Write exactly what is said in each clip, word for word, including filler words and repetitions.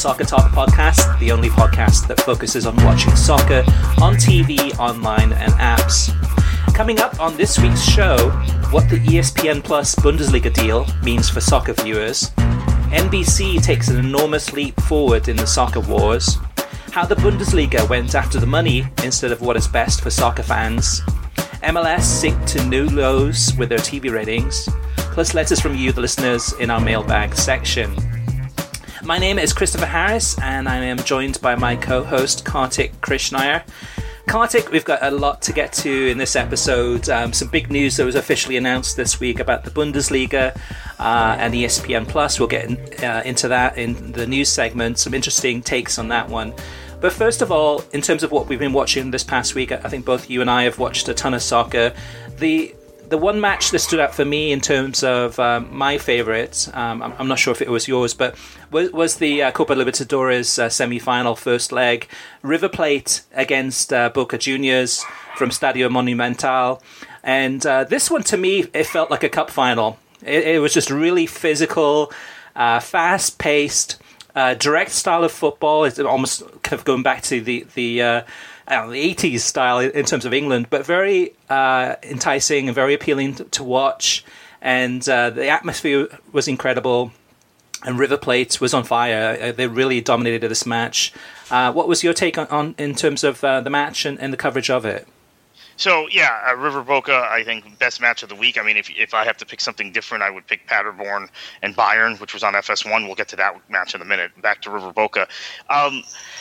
Soccer Talk podcast, the only podcast that focuses on watching soccer on T V, online, and apps. Coming up on this week's show, what the E S P N Plus Bundesliga deal means for soccer viewers, N B C takes an enormous leap forward in the soccer wars, how the Bundesliga went after the money instead of what is best for soccer fans, M L S sink to new lows with their T V ratings, plus letters from you, the listeners, in our mailbag section. My name is Christopher Harris, and I am joined by my co-host, Kartik Krishnaiyer. Kartik, we've got a lot to get to in this episode. Um, some big news that was officially announced this week about the Bundesliga uh, and E S P N Plus. We'll get in, uh, into that in the news segment. Some interesting takes on that one. But first of all, in terms of what we've been watching this past week, I think both you and I have watched a ton of soccer. The the one match that stood out for me in terms of um, my favourite, um, I'm, I'm not sure if it was yours, but was, was the uh, Copa Libertadores uh, semi-final first leg. River Plate against uh, Boca Juniors from Stadio Monumental. And uh, this one, to me, it felt like a cup final. It, it was just really physical, uh, fast-paced, uh, direct style of football. It's almost kind of going back to the... the uh, I don't know, the eighties style in terms of England, but very uh, enticing and very appealing to, to watch. And uh, the atmosphere was incredible. And River Plate was on fire. Uh, they really dominated this match. Uh, what was your take on, on in terms of uh, the match and, and the coverage of it? So, yeah, uh, River Boca, I think, best match of the week. I mean, if if I have to pick something different, I would pick Paderborn and Bayern, which was on F S one. We'll get to that match in a minute. Back to River Boca. Um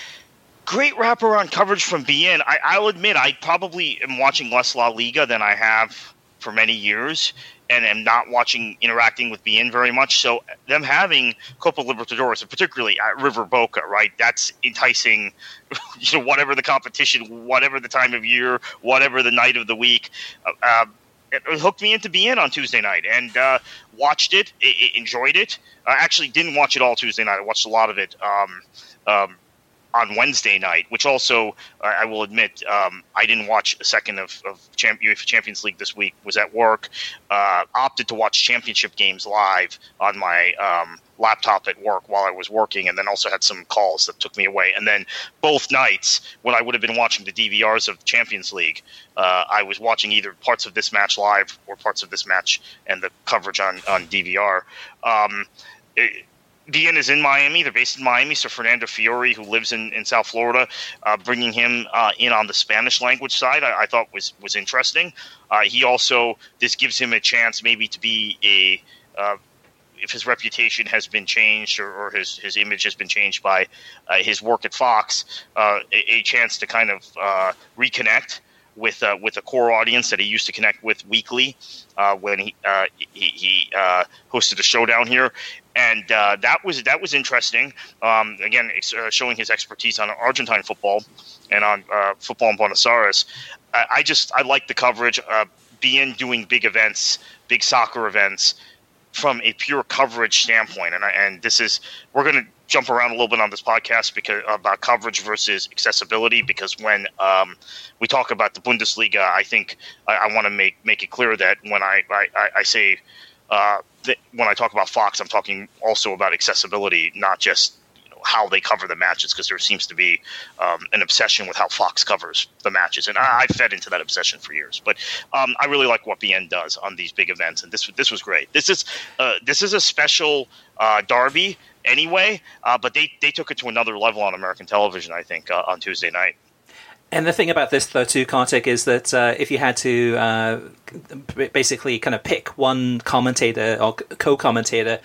Great wraparound coverage from B N. I, I'll admit I probably am watching less La Liga than I have for many years, and am not watching, interacting with B N very much. So them having Copa Libertadores, and particularly at River Boca, right? That's enticing. You know, whatever the competition, whatever the time of year, whatever the night of the week. Uh, it hooked me into B N on Tuesday night and uh, watched it, it, it, enjoyed it. I actually didn't watch it all Tuesday night. I watched a lot of it. Um, um, on Wednesday night, which also, uh, I will admit, um, I didn't watch a second of, of Champ- UEFA Champions League this week, was at work, uh, opted to watch championship games live on my um, laptop at work while I was working, and then also had some calls that took me away. And then both nights, when I would have been watching the D V Rs of Champions League, uh, I was watching either parts of this match live or parts of this match and the coverage on, on D V R. Um, it, B N is in Miami. They're based in Miami. So Fernando Fiore, who lives in, in South Florida, uh, bringing him uh, in on the Spanish language side, I, I thought was was interesting. Uh, he also, this gives him a chance maybe to be a, uh, if his reputation has been changed or, or his, his image has been changed by uh, his work at Fox, uh, a, a chance to kind of uh, reconnect with uh, with a core audience that he used to connect with weekly uh, when he uh, he, he uh, hosted a show down here. And uh, that was that was interesting. Um, again, it's, uh, showing his expertise on Argentine football and on uh, football in Buenos Aires. I, I just I like the coverage. Uh, B N doing big events, big soccer events, from a pure coverage standpoint. And I, and this is we're going to jump around a little bit on this podcast because about coverage versus accessibility. Because when um, we talk about the Bundesliga, I think I, I want to make make it clear that when I I, I say. Uh, th- when I talk about Fox, I'm talking also about accessibility, not just you know, how they cover the matches, because there seems to be um, an obsession with how Fox covers the matches, and I, I fed into that obsession for years. But um, I really like what B N does on these big events, and this this was great. This is uh, this is a special uh, derby anyway, uh, but they they took it to another level on American television, I think, uh, on Tuesday night. And the thing about this, though, too, Kartik, is that uh, if you had to uh, basically kind of pick one commentator or co-commentator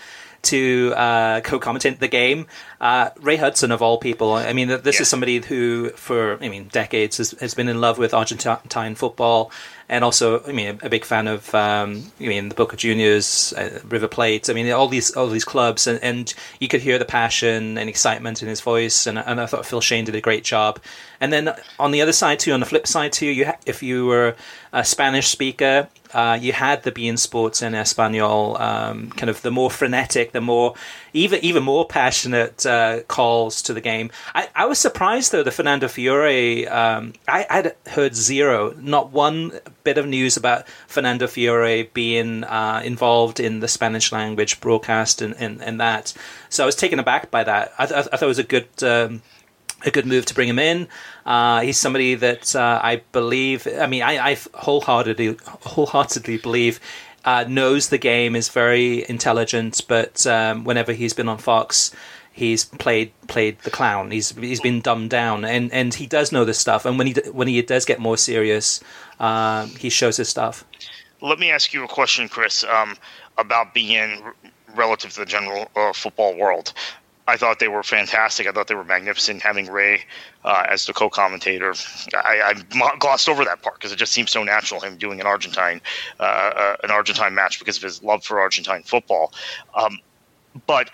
to uh, co-commentate the game, uh, Ray Hudson, of all people. I mean, this yeah. is somebody who, for, I mean, decades has, has been in love with Argentine football, and also, I mean, a big fan of, um, I mean, the Boca Juniors, uh, River Plate. I mean, all these all these clubs, and, and you could hear the passion and excitement in his voice. And, and I thought Phil Shane did a great job. And then on the other side too, on the flip side too, you ha- if you were a Spanish speaker, uh, you had the beIN Sports and Espanol, um, kind of the more frenetic, the more even even more passionate uh, calls to the game. I, I was surprised though, the Fernando Fiore. Um, I had heard zero, not one bit of news about Fernando Fiore being uh, involved in the Spanish language broadcast and, and, and that. So I was taken aback by that. I, th- I thought it was a good um, a good move to bring him in. Uh, he's somebody that uh, I believe. I mean, I, I wholeheartedly wholeheartedly believe uh, knows the game, is very intelligent, but um, whenever he's been on Fox, he's played played the clown. He's he's been dumbed down, and, and he does know this stuff. And when he when he does get more serious, uh, he shows his stuff. Let me ask you a question, Chris, um, about being relative to the general uh, football world. I thought they were fantastic. I thought they were magnificent having Ray uh, as the co-commentator. I, I glossed over that part because it just seems so natural, him doing an Argentine uh, uh, an Argentine match because of his love for Argentine football. Um, but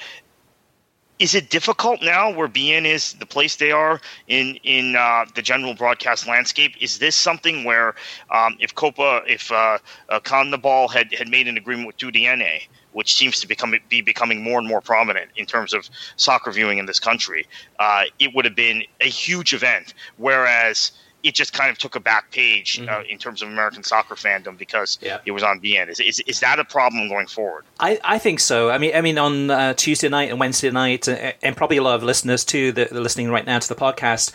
is it difficult now where B N is the place they are in in uh, the general broadcast landscape? Is this something where um, if Copa, if uh, uh, CONMEBOL had, had made an agreement with two D N A, which seems to become be becoming more and more prominent in terms of soccer viewing in this country, uh, it would have been a huge event, whereas it just kind of took a back page mm-hmm. uh, in terms of American soccer fandom because yeah. it was on B N. Is, is is that a problem going forward? I, I think so. I mean, I mean, on uh, Tuesday night and Wednesday night, uh, and probably a lot of listeners too that are listening right now to the podcast,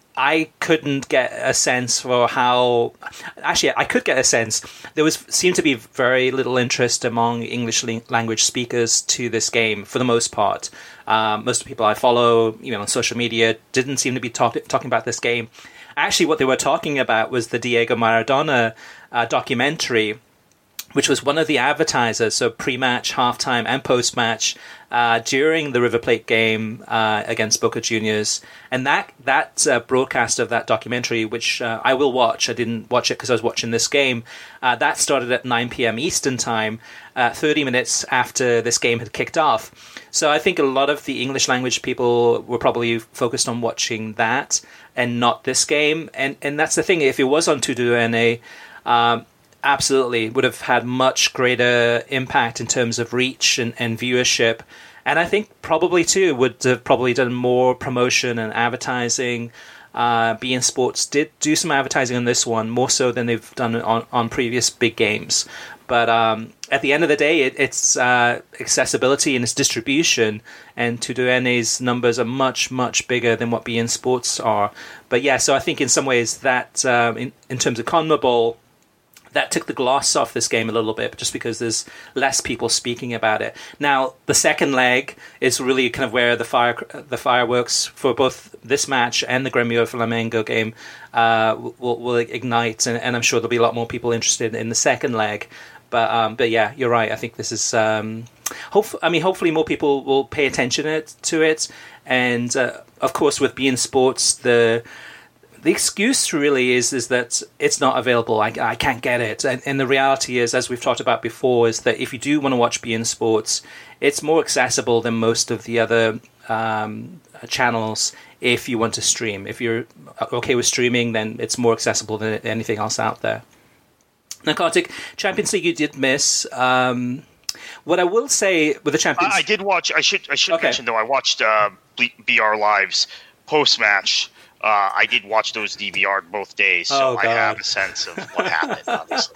I couldn't get a sense for how. Actually, I could get a sense. There was seemed to be very little interest among English language speakers to this game for the most part. Um, most of the people I follow, you know, on social media, didn't seem to be talk- talking about this game. Actually, what they were talking about was the Diego Maradona uh, documentary, which was one of the advertisers, so pre-match, halftime, and post-match uh, during the River Plate game uh, against Boca Juniors. And that that uh, broadcast of that documentary, which uh, I will watch, I didn't watch it because I was watching this game, uh, that started at nine p.m. Eastern Time, uh, thirty minutes after this game had kicked off. So I think a lot of the English language people were probably focused on watching that and not this game. And and that's the thing, if it was on two D N A, um, absolutely would have had much greater impact in terms of reach and, and viewership. And I think probably too would have probably done more promotion and advertising. Uh, B N Sports did do some advertising on this one, more so than they've done on, on previous big games. But um, at the end of the day, it, it's uh, accessibility and its distribution, and two D N A's numbers are much, much bigger than what B N Sports are. But yeah, so I think in some ways that, um, in, in terms of CONMEBOL, that took the gloss off this game a little bit, just because there's less people speaking about it. Now, the second leg is really kind of where the fire the fireworks for both this match and the Gremio Flamengo game uh, will, will ignite, and, and I'm sure there'll be a lot more people interested in the second leg. But um, but yeah, you're right. I think this is. Um, hope, I mean, hopefully more people will pay attention it, to it, and uh, of course with B N Sports, the the excuse really is is that it's not available. I, I can't get it, and, and the reality is, as we've talked about before, is that if you do want to watch B N Sports, it's more accessible than most of the other um, channels. If you want to stream, if you're okay with streaming, then it's more accessible than anything else out there. Now, Kartik, Champions League you did miss. Um, what I will say with the Champions, I, I did watch. I should I should okay. mention though. I watched uh, B R Live's post match. Uh, I did watch those D V R'd both days, so oh, I have a sense of what happened. Obviously.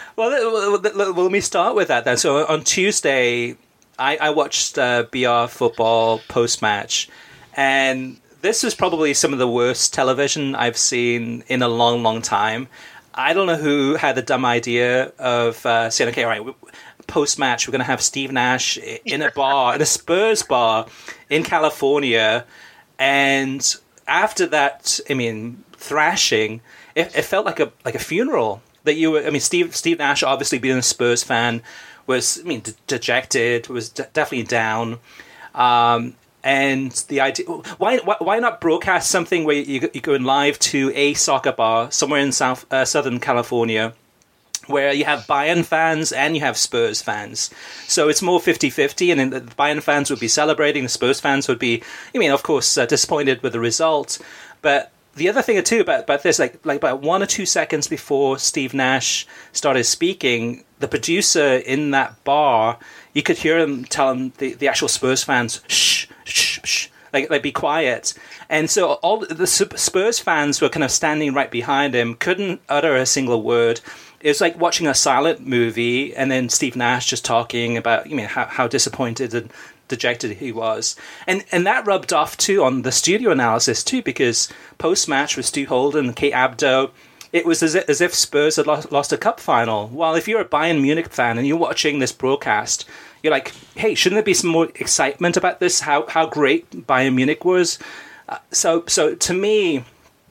Well, let me start with that then. So on Tuesday, I, I watched uh, B R football post match, and this was probably some of the worst television I've seen in a long, long time. I don't know who had the dumb idea of uh, saying, okay, all right, post-match, we're going to have Steve Nash in a bar, in a Spurs bar in California. And after that, I mean, thrashing, it, it felt like a like a funeral. That you were, I mean, Steve Steve Nash, obviously being a Spurs fan, was, I mean, de- dejected, was de- definitely down. Um, And the idea, why, why why not broadcast something where you you go in live to a soccer bar somewhere in South uh, Southern California, where you have Bayern fans and you have Spurs fans, so it's more fifty-fifty, and the Bayern fans would be celebrating, the Spurs fans would be, I mean, of course, uh, disappointed with the result. But the other thing too about about this, like like about one or two seconds before Steve Nash started speaking, the producer in that bar, you could hear him telling the, the actual Spurs fans, shh, shh, shh, like, like be quiet. And so all the Spurs fans were kind of standing right behind him, couldn't utter a single word. it was like watching a silent movie, and then Steve Nash just talking about, you know, how, how disappointed and dejected he was, and and that rubbed off too on the studio analysis too, because post match with Stu Holden and Kate Abdo, it was as if, as if Spurs had lost, lost a cup final. Well, if you're a Bayern Munich fan and you're watching this broadcast, you're like, hey, shouldn't there be some more excitement about this? How how great Bayern Munich was. Uh, so so to me,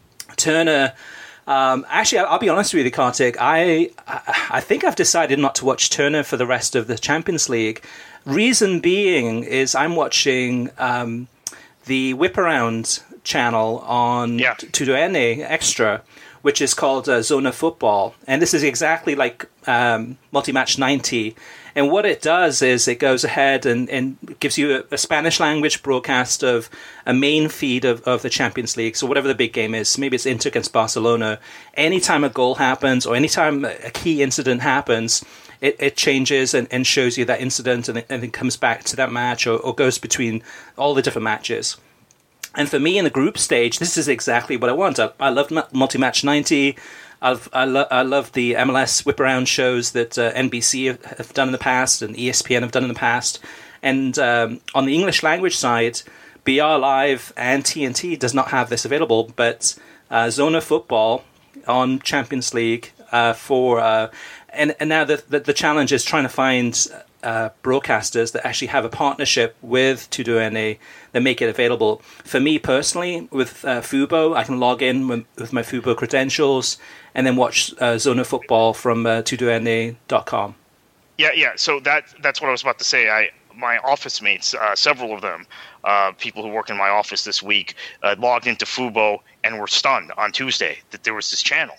Turner. Um, actually, I'll be honest with you, Kartik. I I think I've decided not to watch Turner for the rest of the Champions League. Reason being is I'm watching um, the Whip Around channel on yeah. Tudorene Extra, which is called uh, Zona Football. And this is exactly like um, Multimatch ninety. And what it does is it goes ahead and, and gives you a, a Spanish language broadcast of a main feed of, of the Champions League. So whatever the big game is, maybe it's Inter against Barcelona. Anytime a goal happens or anytime a key incident happens, it, it changes and, and shows you that incident, and, it, and then comes back to that match, or, or goes between all the different matches. And for me in the group stage, this is exactly what I want. I, I love Multimatch ninety. I've, I, lo- I love the M L S whip around shows that uh, N B C have, have done in the past and E S P N have done in the past. And um, on the English language side, B R Live and T N T does not have this available, but uh, Zona Football on Champions League uh, for... Uh, and, and now the, the, the challenge is trying to find uh, broadcasters that actually have a partnership with Tudorene that make it available. For me personally, with uh, Fubo, I can log in with, with my Fubo credentials and then watch uh, Zona Football from uh, Tudorene dot com. Yeah, yeah. So that that's what I was about to say. I my office mates, uh, several of them, uh, people who work in my office this week, uh, logged into Fubo and were stunned on Tuesday that there was this channel,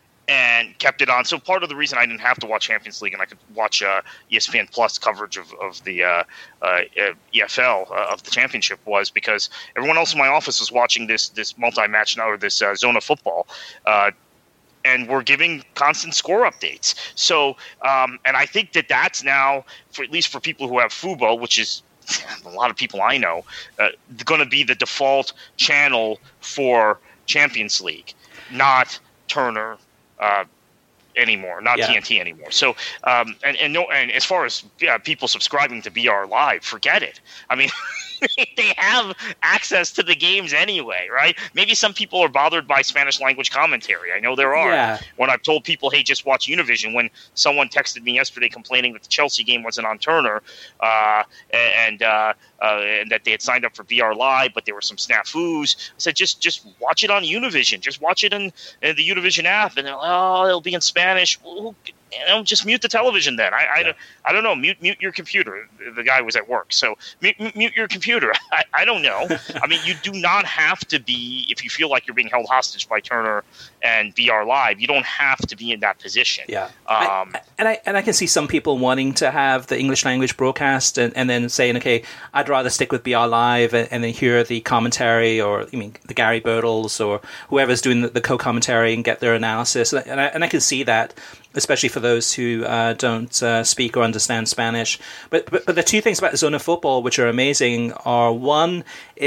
and kept it on. So part of the reason I didn't have to watch Champions League and I could watch uh, E S P N Plus coverage of, of the uh, uh, E F L uh, of the championship was because everyone else in my office was watching this this multi-match now, or this uh, Zona Football, uh, and we're giving constant score updates. So, um, and I think that that's now, for at least for people who have Fubo, which is a lot of people I know, uh, going to be the default channel for Champions League, not Turner uh, anymore, not yeah. T N T anymore. So, um, and and no, and as far as yeah, people subscribing to B R Live, forget it. I mean. They have access to the games anyway, right? Maybe some people are bothered by Spanish language commentary. I know there are. Yeah. When I've told people, hey, just watch Univision, when someone texted me yesterday complaining that the Chelsea game wasn't on Turner uh, and uh, uh, and that they had signed up for B R Live, but there were some snafus, I said, just just watch it on Univision. Just watch it in, in the Univision app. And they're like, oh, it'll be in Spanish. Well, you know, just mute the television then. I, I, yeah. I don't know. Mute mute your computer. The guy was at work. So mute, mute your computer. I, I don't know. I mean, you do not have to be, if you feel like you're being held hostage by Turner and B R Live, you don't have to be in that position. Yeah. Um, I, and I and I can see some people wanting to have the English language broadcast and, and then saying, okay, I'd rather stick with B R Live and, and then hear the commentary, or I mean the Gary Birtles or whoever's doing the, the co-commentary and get their analysis. And I, and I can see that, especially for those who uh, don't uh, speak or understand Spanish. But, but but the two things about Zona Football which are amazing are, one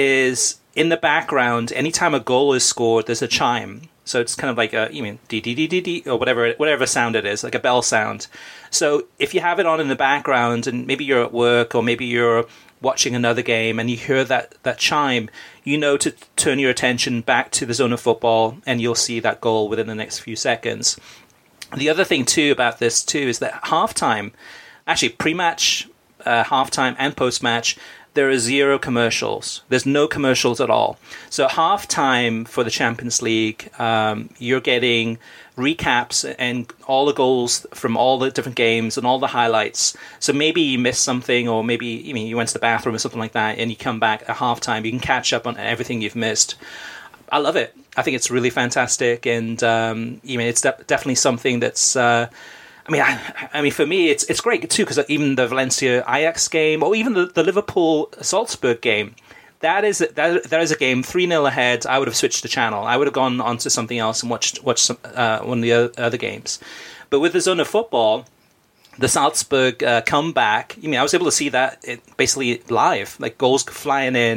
is in the background, anytime a goal is scored, there's a chime. So it's kind of like a, you mean, dee dee dee dee dee, or whatever whatever sound it is, like a bell sound. So if you have it on in the background, and maybe you're at work or maybe you're watching another game and you hear that, that chime, you know to turn your attention back to the Zona Football and you'll see that goal within the next few seconds. The other thing, too, about this, too, is that halftime, actually pre-match, uh, halftime, and post-match, there are zero commercials. There's no commercials at all. So halftime for the Champions League, um, you're getting recaps and all the goals from all the different games and all the highlights. So maybe you missed something, or maybe you mean you went to the bathroom or something like that, and you come back at halftime. You can catch up on everything you've missed. I love it. I think it's really fantastic, and um, I mean, it's de- definitely something that's. Uh, I mean, I, I mean, for me, it's it's great too, because even the Valencia Ajax game, or even the, the Liverpool Salzburg game, that is that that is a game three nil ahead. I would have switched the channel. I would have gone on to something else and watched watched some, uh, one of the other, other games. But with the Zona Football, the Salzburg uh, comeback, I mean, I was able to see that it basically live, like goals flying in.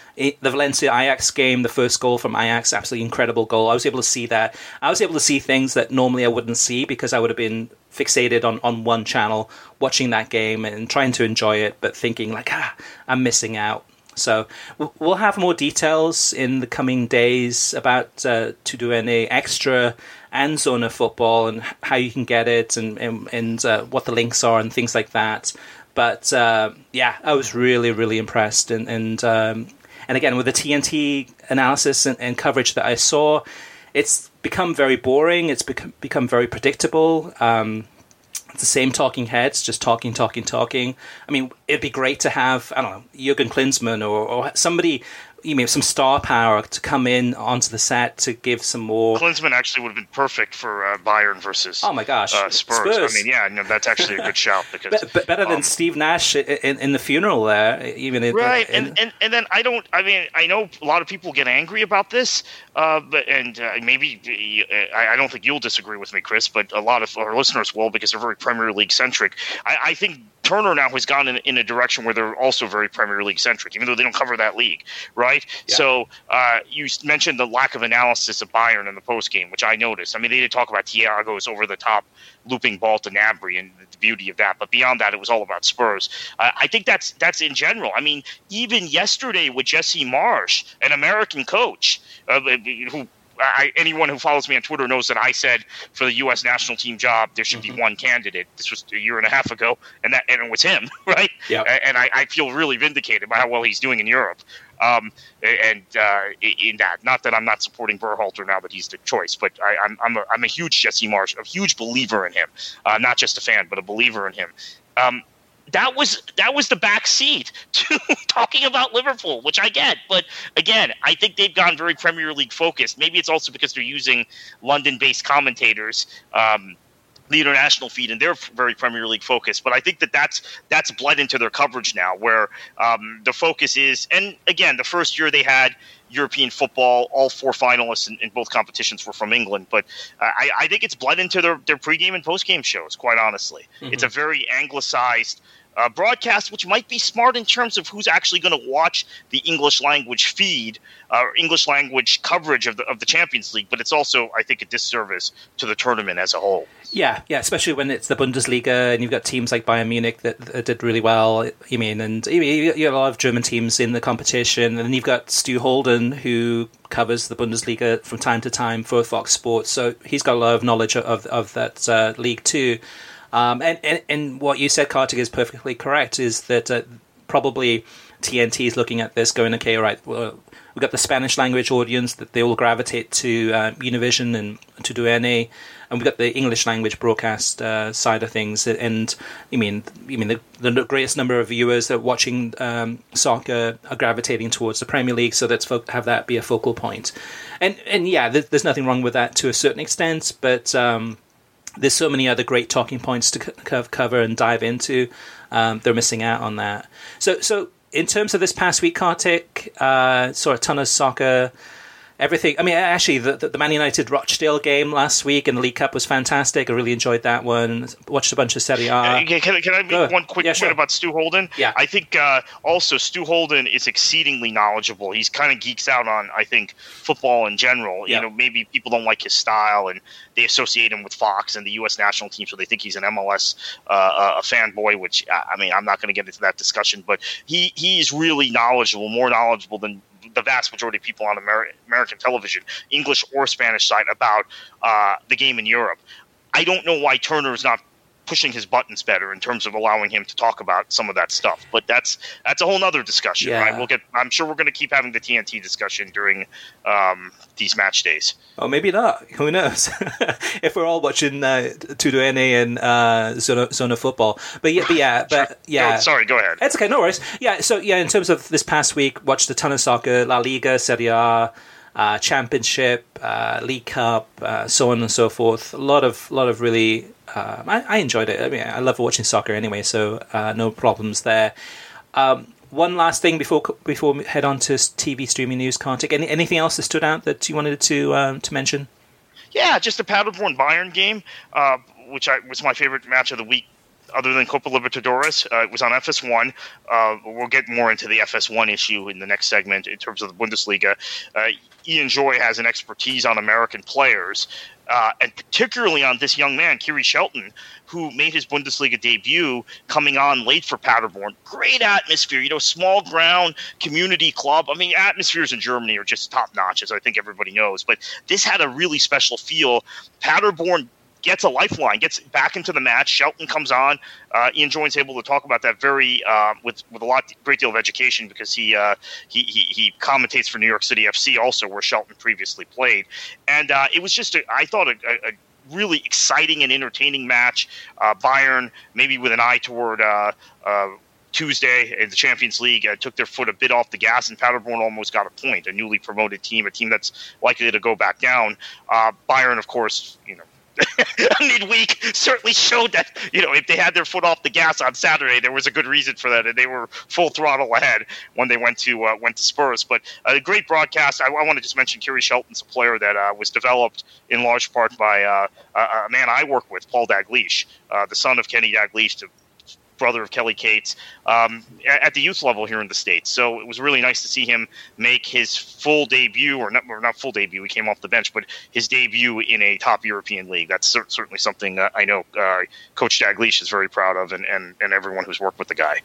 it, the Valencia Ajax game, the first goal from Ajax, absolutely incredible goal. I was able to see that. I was able to see things that normally I wouldn't see because I would have been fixated on, on one channel, watching that game and trying to enjoy it, but thinking like, ah, I'm missing out. So we'll have more details in the coming days about uh, Tudo N A Extra and Zona Football and how you can get it and and, and uh, what the links are and things like that. But uh, yeah, I was really, really impressed. And and, um, and again, with the T N T analysis and, and coverage that I saw, it's become very boring. It's become, become very predictable. Um It's the same talking heads, just talking, talking, talking. I mean, it'd be great to have, I don't know, Jurgen Klinsmann or, or somebody, you mean, some star power to come in onto the set to give some more. Klinsmann actually would have been perfect for uh, Bayern versus oh my gosh uh, Spurs. Spurs. I mean, yeah, no, that's actually a good shout because Be- be- better um, than Steve Nash in, in the funeral there, even in, right. In, and, and and then I don't. I mean, I know a lot of people get angry about this, uh, but and uh, maybe uh, I, I don't think you'll disagree with me, Chris, but a lot of our listeners will because they're very Premier League centric. I, I think Turner now has gone in, in a direction where they're also very Premier League centric, even though they don't cover that league, right? Yeah. So uh, you mentioned the lack of analysis of Bayern in the postgame, which I noticed. I mean, they did talk about Thiago's over-the-top looping ball to Gnabry and the beauty of that, but beyond that, it was all about Spurs. Uh, I think that's that's in general. I mean, even yesterday with Jesse Marsch, an American coach, uh, who I, anyone who follows me on Twitter knows that I said for the U S national team job there should mm-hmm. be one candidate. This was a year and a half ago, and that and it was him, right? Yeah. And I, I feel really vindicated by how well he's doing in Europe. Um, and uh, in that, not that I'm not supporting Berhalter now that he's the choice, but I, I'm I'm a, I'm a huge Jesse Marsch, a huge believer in him, uh, not just a fan, but a believer in him. Um, That was that was the back seat to talking about Liverpool, which I get. But again, I think they've gone very Premier League focused. Maybe it's also because they're using London-based commentators, um, the international feed, and they're very Premier League focused. But I think that that's that's bled into their coverage now, where um, the focus is. And again, the first year they had European football, all four finalists in, in both competitions were from England. But uh, I, I think it's bled into their, their pregame and postgame shows, quite honestly. Mm-hmm. It's a very anglicized Uh, broadcast, which might be smart in terms of who's actually going to watch the English language feed uh, or English language coverage of the of the Champions League, but it's also, I think, a disservice to the tournament as a whole. Yeah, yeah, especially when it's the Bundesliga and you've got teams like Bayern Munich that, that did really well. I mean, and you have a lot of German teams in the competition, and then you've got Stu Holden who covers the Bundesliga from time to time for Fox Sports, so he's got a lot of knowledge of of that uh, league too. Um, and, and, and what you said, Kartik, is perfectly correct, is that uh, probably T N T is looking at this going, okay, right, well, we've got the Spanish language audience that they will gravitate to uh, Univision and to Tudo N A, and we've got the English language broadcast uh, side of things. And I mean, I mean the, the greatest number of viewers that are watching um, soccer are gravitating towards the Premier League, so let's fo- have that be a focal point. And, and yeah, th- there's nothing wrong with that to a certain extent, but Um, there's so many other great talking points to c- cover and dive into. Um, they're missing out on that. So, so in terms of this past week, Kartik, uh, saw a ton of soccer. Everything. I mean, actually, the, the Man United Rochdale game last week in the League Cup was fantastic. I really enjoyed that one. Watched a bunch of Serie A. Uh, can, I, can I make Go. one quick yeah, point sure. about Stu Holden? Yeah. I think uh, also Stu Holden is exceedingly knowledgeable. He's kind of geeks out on, I think, football in general. Yeah. You know, maybe people don't like his style, and they associate him with Fox and the U S national team, so they think he's an M L S uh, a fanboy. Which I mean, I'm not going to get into that discussion, but he he is really knowledgeable, more knowledgeable than the vast majority of people on Amer- American television, English or Spanish side, about uh, the game in Europe. I don't know why Turner is not pushing his buttons better in terms of allowing him to talk about some of that stuff. But that's that's a whole other discussion, yeah. right? We'll get. I'm sure we're going to keep having the T N T discussion during um, these match days. Oh, maybe not. Who knows? If we're all watching uh, Tudo N A and uh, Zona, Zona Football, but yeah, but yeah, but yeah. No, sorry, go ahead. It's okay, no worries. Yeah, so yeah, in terms of this past week, watched a ton of soccer, La Liga, Serie A, uh, Championship, uh, League Cup, uh, so on and so forth. A lot of, lot of really. Uh, I, I enjoyed it. I mean, I love watching soccer anyway, so uh, no problems there. Um, one last thing before before we head on to T V streaming news, Kartik. Any, anything else that stood out that you wanted to um, to mention? Yeah, just the Paderborn Bayern game, uh, which I, was my favorite match of the week other than Copa Libertadores. Uh, it was on F S one. Uh, we'll get more into the F S one issue in the next segment in terms of the Bundesliga. Uh, Ian Joy has an expertise on American players, uh, and particularly on this young man, Kiri Shelton, who made his Bundesliga debut coming on late for Paderborn. Great atmosphere, you know, small ground, community club. I mean, atmospheres in Germany are just top-notch, as I think everybody knows. But this had a really special feel. Paderborn gets a lifeline, gets back into the match. Shelton comes on. Uh, Ian Joy's able to talk about that very uh, with with a lot, great deal of education because he, uh, he he he commentates for New York City F C also, where Shelton previously played, and uh, it was just a, I thought a, a really exciting and entertaining match. Uh, Bayern, maybe with an eye toward Uh, uh, Tuesday in the Champions League, uh, took their foot a bit off the gas, and Paderborn almost got a point. A newly promoted team, a team that's likely to go back down. Uh, Bayern, of course, you know. midweek certainly showed that, you know, if they had their foot off the gas on Saturday, there was a good reason for that, and they were full throttle ahead when they went to uh, went to Spurs. But a great broadcast. I, I want to just mention Kiri Shelton's a player that uh, was developed in large part by uh, a, a man I work with, Paul Dalglish, uh, the son of Kenny Dalglish, to brother of Kelly Cates, um, at the youth level here in the States. So it was really nice to see him make his full debut, or not, or not full debut, he came off the bench, but his debut in a top European league. That's cer- certainly something uh, I know uh, Coach Dalglish is very proud of, and, and, and everyone who's worked with the guy.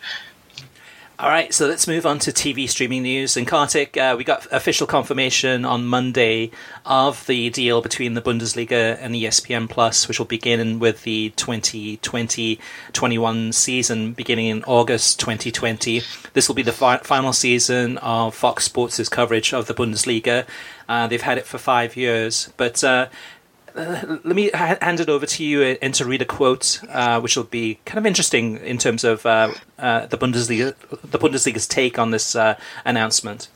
All right, so let's move on to T V streaming news. And Kartik, uh, we got official confirmation on Monday of the deal between the Bundesliga and E S P N Plus, which will begin with the twenty twenty twenty-one season beginning in August twenty twenty. This will be the fi- final season of Fox Sports' coverage of the Bundesliga. Uh, they've had it for five years, but uh, Uh, let me ha- hand it over to you and to read a quote, uh, which will be kind of interesting in terms of uh, uh, the Bundesliga, the Bundesliga's take on this uh, announcement.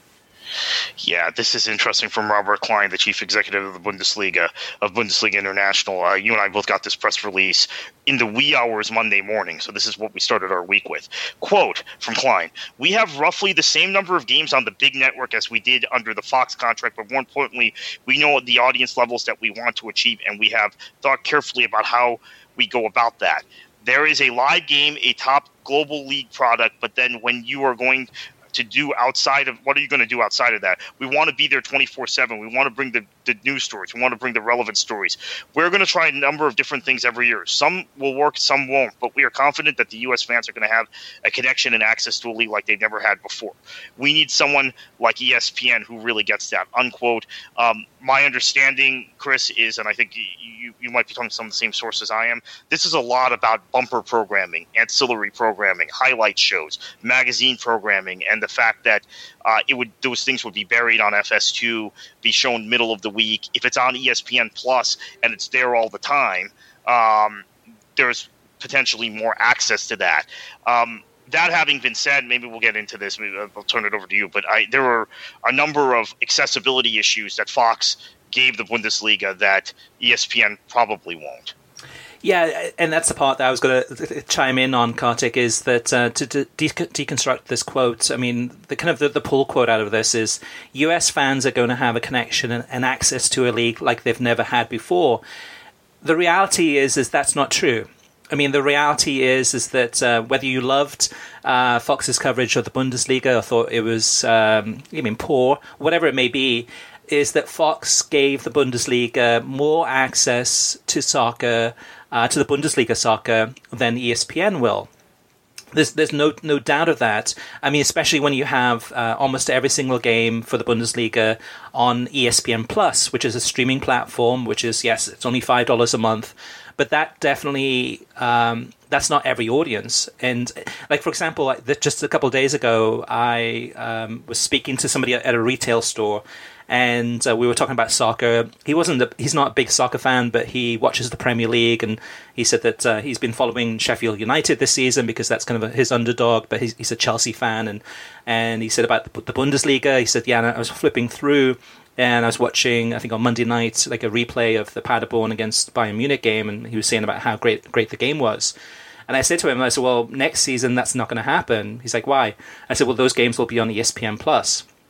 Yeah, this is interesting from Robert Klein, the chief executive of the Bundesliga, of Bundesliga International. Uh, you and I both got this press release in the wee hours Monday morning, so this is what we started our week with. Quote from Klein: "We have roughly the same number of games on the big network as we did under the Fox contract, but more importantly, we know the audience levels that we want to achieve, and we have thought carefully about how we go about that. There is a live game, a top global league product, but then when you are going to do outside of, what are you going to do outside of that? We want to be there twenty-four seven. We want to bring the, the news stories. We want to bring the relevant stories. We're going to try a number of different things every year. Some will work, some won't, but we are confident that the U S fans are going to have a connection and access to a league like they've never had before. We need someone like E S P N who really gets that," unquote. Um, my understanding, Chris, is, and I think you, you might be talking to some of the same sources I am, this is a lot about bumper programming, ancillary programming, highlight shows, magazine programming, and the fact that uh, it would those things would be buried on F S two, be shown middle of the week. If it's on E S P N Plus and it's there all the time, um, there's potentially more access to that. Um, that having been said, maybe we'll get into this. Maybe I'll turn it over to you. But I, there were a number of accessibility issues that Fox gave the Bundesliga that E S P N probably won't. Yeah, and that's the part that I was going to chime in on, Kartik, is that uh, to, to de- deconstruct this quote, I mean, the kind of the, the pull quote out of this is U S fans are going to have a connection and, and access to a league like they've never had before. The reality is, is that's not true. I mean, the reality is is that uh, whether you loved uh, Fox's coverage of the Bundesliga or thought it was, um, I mean, poor, whatever it may be, is that Fox gave the Bundesliga more access to soccer, uh, to the Bundesliga soccer, than E S P N will. There's there's no no doubt of that. I mean, especially when you have uh, almost every single game for the Bundesliga on E S P N Plus, which is a streaming platform, which is, yes, it's only five dollars a month. But that definitely, um, that's not every audience. And like, for example, just a couple of days ago, I um, was speaking to somebody at a retail store, and uh, we were talking about soccer. He wasn't, a, he's not a big soccer fan, but he watches the Premier League, and he said that uh, he's been following Sheffield United this season because that's kind of a, his underdog, but he's, he's a Chelsea fan. And, and he said about the, the Bundesliga, he said, yeah, and I was flipping through, and I was watching, I think on Monday night, like a replay of the Paderborn against Bayern Munich game, and he was saying about how great great the game was. And I said to him, I said, well, next season that's not going to happen. He's like, why? I said, well, those games will be on E S P N Plus.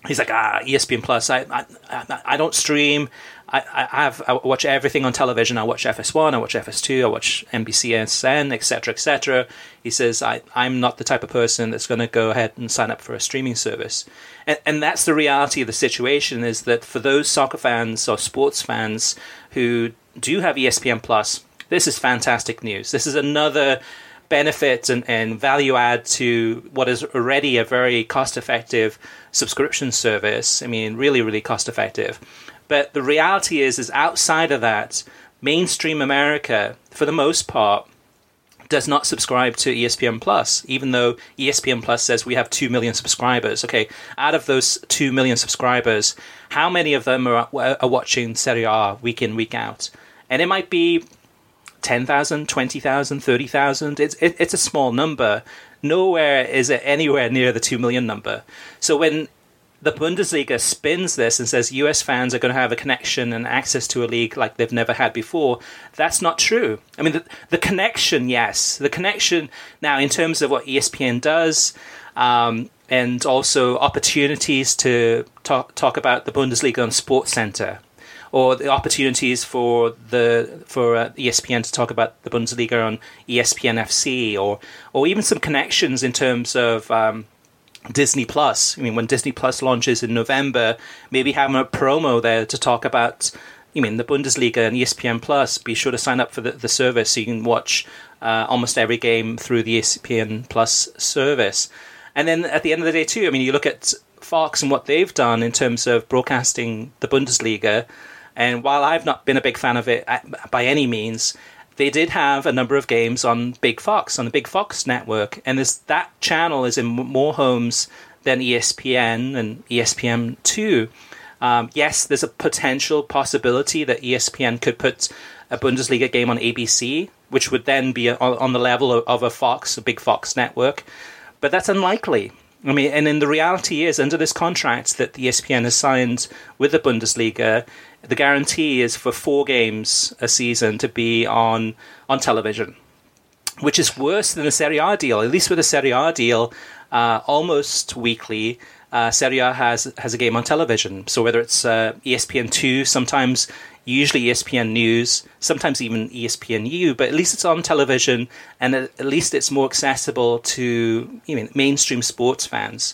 he's like, ah, E S P N Plus. I I, I don't stream. I, I have I watch everything on television. I watch F S one. I watch F S two. I watch N B C S N, et cetera, et cetera. He says, I, I'm not the type of person that's going to go ahead and sign up for a streaming service. And, and that's the reality of the situation, is that for those soccer fans or sports fans who do have E S P N Plus, this is fantastic news. This is another benefit and, and value add to what is already a very cost-effective subscription service. I mean, really, really cost-effective. But the reality is, is outside of that, mainstream America, for the most part, does not subscribe to E S P N Plus, even though E S P N Plus says we have two million subscribers. Okay, out of those two million subscribers, how many of them are, are watching Serie A week in, week out? And it might be ten thousand, twenty thousand, thirty thousand. It's, it, it's a small number. Nowhere is it anywhere near the two million number. So when the Bundesliga spins this and says U S fans are going to have a connection and access to a league like they've never had before, that's not true. I mean, the, the connection, yes. The connection, now, in terms of what E S P N does, um, and also opportunities to talk, talk about the Bundesliga on SportsCenter, or the opportunities for the for uh, E S P N to talk about the Bundesliga on E S P N F C, or or even some connections in terms of um, Disney Plus. I mean, when Disney Plus launches in November, maybe having a promo there to talk about, I mean, the Bundesliga and E S P N Plus. Be sure to sign up for the, the service so you can watch uh, almost every game through the E S P N Plus service. And then at the end of the day, too, I mean, you look at Fox and what they've done in terms of broadcasting the Bundesliga. And while I've not been a big fan of it by any means, they did have a number of games on Big Fox, on the Big Fox network. And this, that channel is in more homes than E S P N and E S P N two. Um, yes, there's a potential possibility that E S P N could put a Bundesliga game on A B C, which would then be on, on the level of, of a Fox, a Big Fox network. But that's unlikely. I mean, and then the reality is, under this contract that the E S P N has signed with the Bundesliga, the guarantee is for four games a season to be on on television, which is worse than a Serie A deal. At least with a Serie A deal, uh, almost weekly, uh, Serie A has has a game on television. So whether it's uh, E S P N two, sometimes usually E S P N News, sometimes even E S P N U, but at least it's on television, and at least it's more accessible to, you know, mainstream sports fans.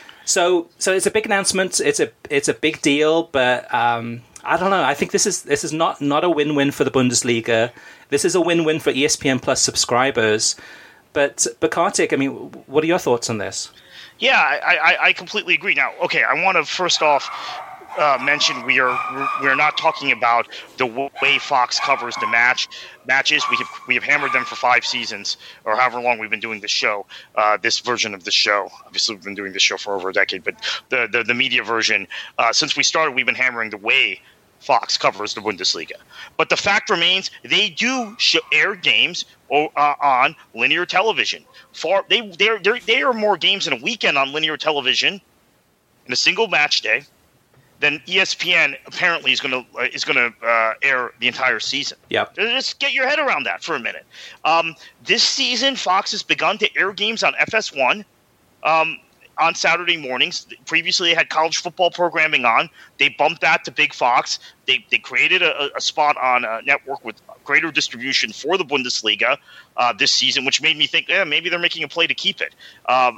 So so it's a big announcement. It's a it's a big deal, but um, I don't know. I think this is this is not, not a win-win for the Bundesliga. This is a win-win for E S P N Plus subscribers. But, but Kartik, I mean, what are your thoughts on this? Yeah, I, I, I completely agree. Now, okay, I want to first off uh, mention we are we're not talking about the way Fox covers the match matches. We have we have hammered them for five seasons, or however long we've been doing this show, uh, this version of the show. Obviously, we've been doing this show for over a decade, but the the, the media version, uh, since we started, we've been hammering the way Fox covers the Bundesliga. But the fact remains, they do show, air games o- uh, on linear television. Far they they they are more games in a weekend on linear television in a single match day than E S P N apparently is going to uh, is going to uh, air the entire season. Yeah, just get your head around that for a minute. Um, this season, Fox has begun to air games on F S one. Um, on Saturday mornings. Previously, they had college football programming on. They bumped that to Big Fox. They they created a, a spot on a network with greater distribution for the Bundesliga uh, this season, which made me think, yeah, maybe they're making a play to keep it. Um,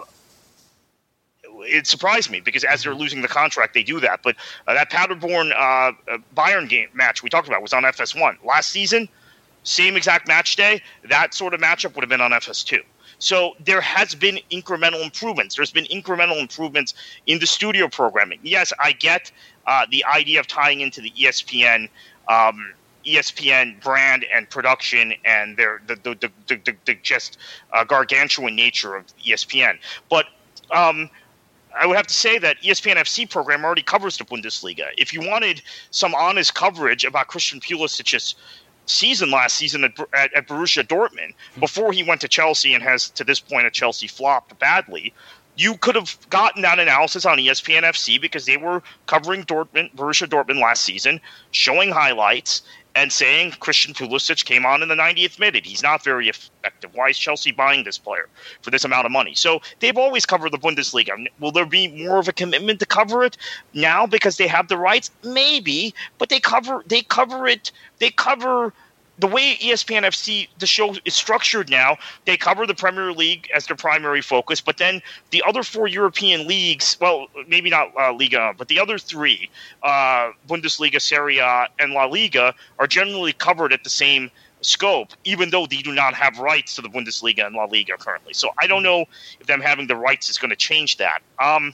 it surprised me because as they're losing the contract, they do that. But uh, that Paderborn uh, Bayern game match we talked about was on F S one. Last season, same exact match day, that sort of matchup would have been on F S two. So there has been incremental improvements. There's been incremental improvements in the studio programming. Yes, I get uh, the idea of tying into the E S P N, um, E S P N brand and production, and their the the the, the, the, the just uh, gargantuan nature of E S P N. But um, I would have to say that E S P N F C program already covers the Bundesliga. If you wanted some honest coverage about Christian Pulisic's season last season at, at, at Borussia Dortmund, before he went to Chelsea and has to this point at Chelsea flopped badly, you could have gotten that analysis on E S P N F C because they were covering Dortmund, Borussia Dortmund last season, showing highlights and saying Christian Pulisic came on in the ninetieth minute. He's not very effective. Why is Chelsea buying this player for this amount of money? So they've always covered the Bundesliga. Will there be more of a commitment to cover it now because they have the rights? Maybe, but they cover they cover it. They cover the way E S P N F C, the show is structured now. They cover the Premier League as their primary focus, but then the other four European leagues, well, maybe not uh, Liga, but the other three, uh, Bundesliga, Serie A, and La Liga, are generally covered at the same scope, even though they do not have rights to the Bundesliga and La Liga currently. So I don't know if them having the rights is going to change that. Um,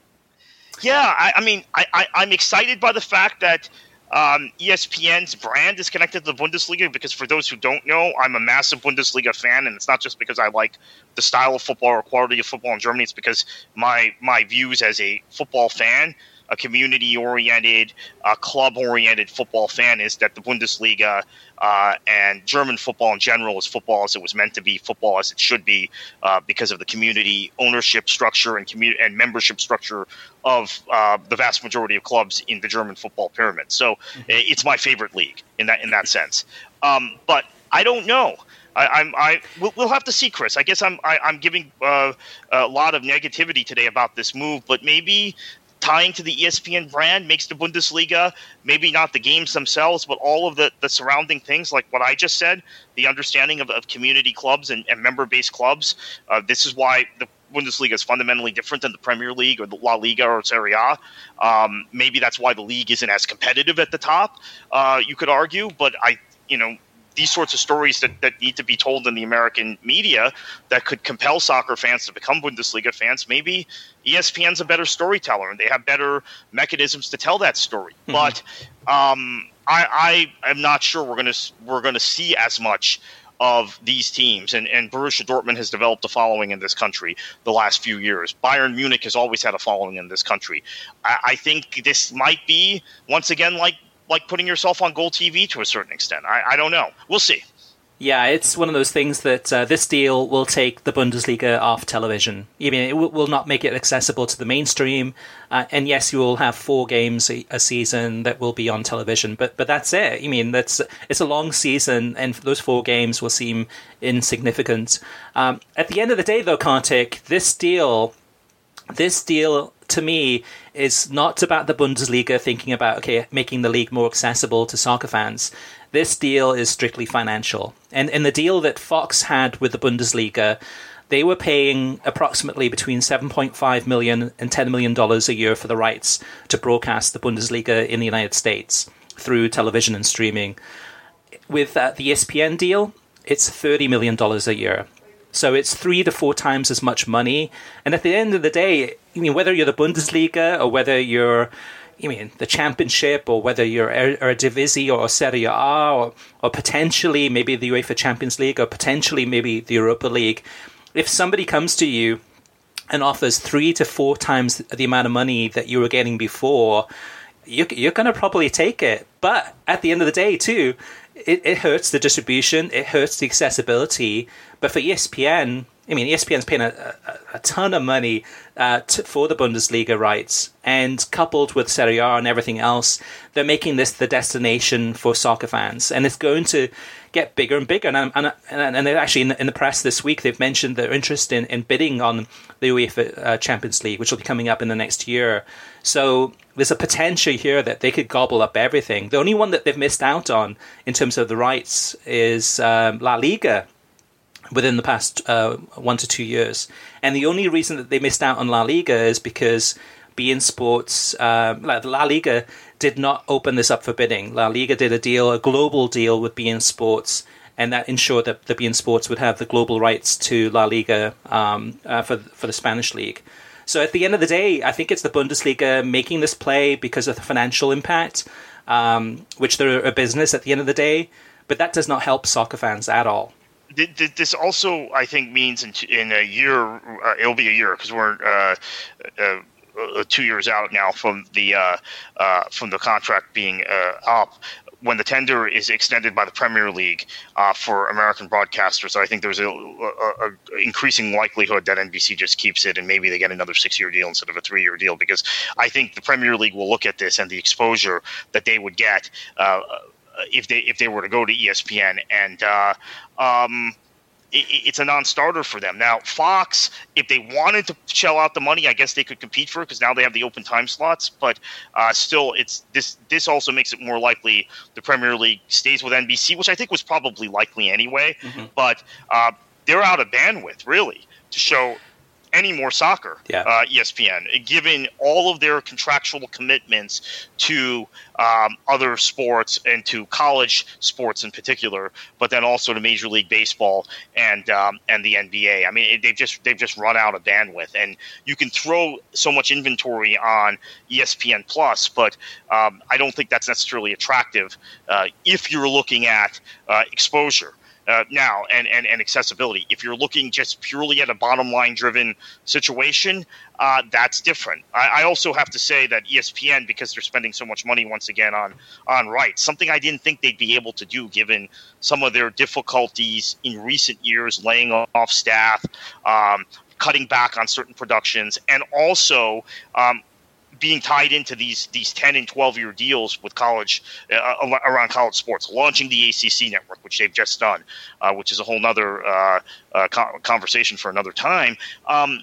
yeah, I, I mean, I, I, I'm excited by the fact that Um, E S P N's brand is connected to the Bundesliga because for those who don't know, I'm a massive Bundesliga fan, and it's not just because I like the style of football or quality of football in Germany. It's because my my views as a football fan, a community-oriented, uh, club-oriented football fan, is that the Bundesliga uh, and German football in general is football as it was meant to be, football as it should be, uh, because of the community ownership structure and community and membership structure of uh, the vast majority of clubs in the German football pyramid. So mm-hmm. it's my favorite league in that in that sense. Um, but I don't know. I, I'm. I we'll, we'll have to see, Chris. I guess I'm. I, I'm giving uh, a lot of negativity today about this move, but maybe tying to the E S P N brand makes the Bundesliga, maybe not the games themselves, but all of the, the surrounding things, like what I just said, the understanding of, of community clubs and, and member-based clubs. Uh, this is why the Bundesliga is fundamentally different than the Premier League or the La Liga or Serie A. Um, maybe that's why the league isn't as competitive at the top, uh, you could argue. But I, you know, these sorts of stories that, that need to be told in the American media that could compel soccer fans to become Bundesliga fans, maybe E S P N's a better storyteller and they have better mechanisms to tell that story. Mm-hmm. But um, I, I am not sure we're going to we're going to see as much of these teams. And, and Borussia Dortmund has developed a following in this country the last few years. Bayern Munich has always had a following in this country. I, I think this might be, once again, like like putting yourself on Goal T V to a certain extent. I, I don't know. We'll see. Yeah, it's one of those things that uh, this deal will take the Bundesliga off television. I mean, it w- will not make it accessible to the mainstream. Uh, and yes, you will have four games a, a season that will be on television, but but that's it. I mean, that's it's a long season, and those four games will seem insignificant. Um, at the end of the day, though, Kartik, this deal, this deal to me is not about the Bundesliga thinking about, okay, making the league more accessible to soccer fans. This deal is strictly financial. And in the deal that Fox had with the Bundesliga, they were paying approximately between seven point five million dollars and ten million dollars a year for the rights to broadcast the Bundesliga in the United States through television and streaming. With uh, the E S P N deal, it's thirty million dollars a year. So it's three to four times as much money. And at the end of the day, I mean, whether you're the Bundesliga or whether you're, I mean, the Championship, or whether you're Eredivisie or Serie A, or, or potentially maybe the UEFA Champions League, or potentially maybe the Europa League, if somebody comes to you and offers three to four times the amount of money that you were getting before, you, you're going to probably take it. But at the end of the day, too, it, it hurts the distribution, it hurts the accessibility. But for E S P N, I mean, E S P N's paying a, a, a ton of money uh, to, for the Bundesliga rights, and coupled with Serie A and everything else, they're making this the destination for soccer fans, and it's going to get bigger and bigger. And and, and, and actually, in the, in the press this week, they've mentioned their interest in, in bidding on the UEFA uh, Champions League, which will be coming up in the next year. So there's a potential here that they could gobble up everything. The only one that they've missed out on in terms of the rights is um, La Liga, within the past uh, one to two years. And the only reason that they missed out on La Liga is because beIN Sports, uh, La Liga did not open this up for bidding. La Liga did a deal, a global deal with beIN Sports, and that ensured that the beIN Sports would have the global rights to La Liga um, uh, for, for the Spanish league. So at the end of the day, I think it's the Bundesliga making this play because of the financial impact, um, which they're a business at the end of the day, but that does not help soccer fans at all. This also, I think, means in, in a year, uh, it'll be a year because we're uh, uh, uh, two years out now from the uh, uh, from the contract being uh, up. when the tender is extended by the Premier League uh, for American broadcasters, I think there's a, a, a increasing likelihood that N B C just keeps it and maybe they get another six-year deal instead of a three-year deal, because I think the Premier League will look at this and the exposure that they would get uh, if they if they were to go to E S P N, and uh, um, it, it's a non-starter for them. Now, Fox, if they wanted to shell out the money, I guess they could compete for it because now they have the open time slots. But uh, still, it's this. This also makes it more likely the Premier League stays with N B C, which I think was probably likely anyway. Mm-hmm. But uh, they're out of bandwidth, really, to show any more soccer, yeah. uh, E S P N, given all of their contractual commitments to um, other sports and to college sports in particular, but then also to Major League Baseball and um, and the N B A. I mean, they've just they've just run out of bandwidth, and you can throw so much inventory on E S P N Plus, but um, I don't think that's necessarily attractive uh, if you're looking at uh, exposure. Uh, now and, and, and accessibility. If you're looking just purely at a bottom line driven situation, uh, that's different. I, I also have to say that E S P N, because they're spending so much money once again on on rights, something I didn't think they'd be able to do given some of their difficulties in recent years, laying off staff, um, cutting back on certain productions, and also um, being tied into these these ten and twelve year deals with college uh, around college sports, launching the A C C network, which they've just done, uh, which is a whole nother uh, uh, conversation for another time. Um,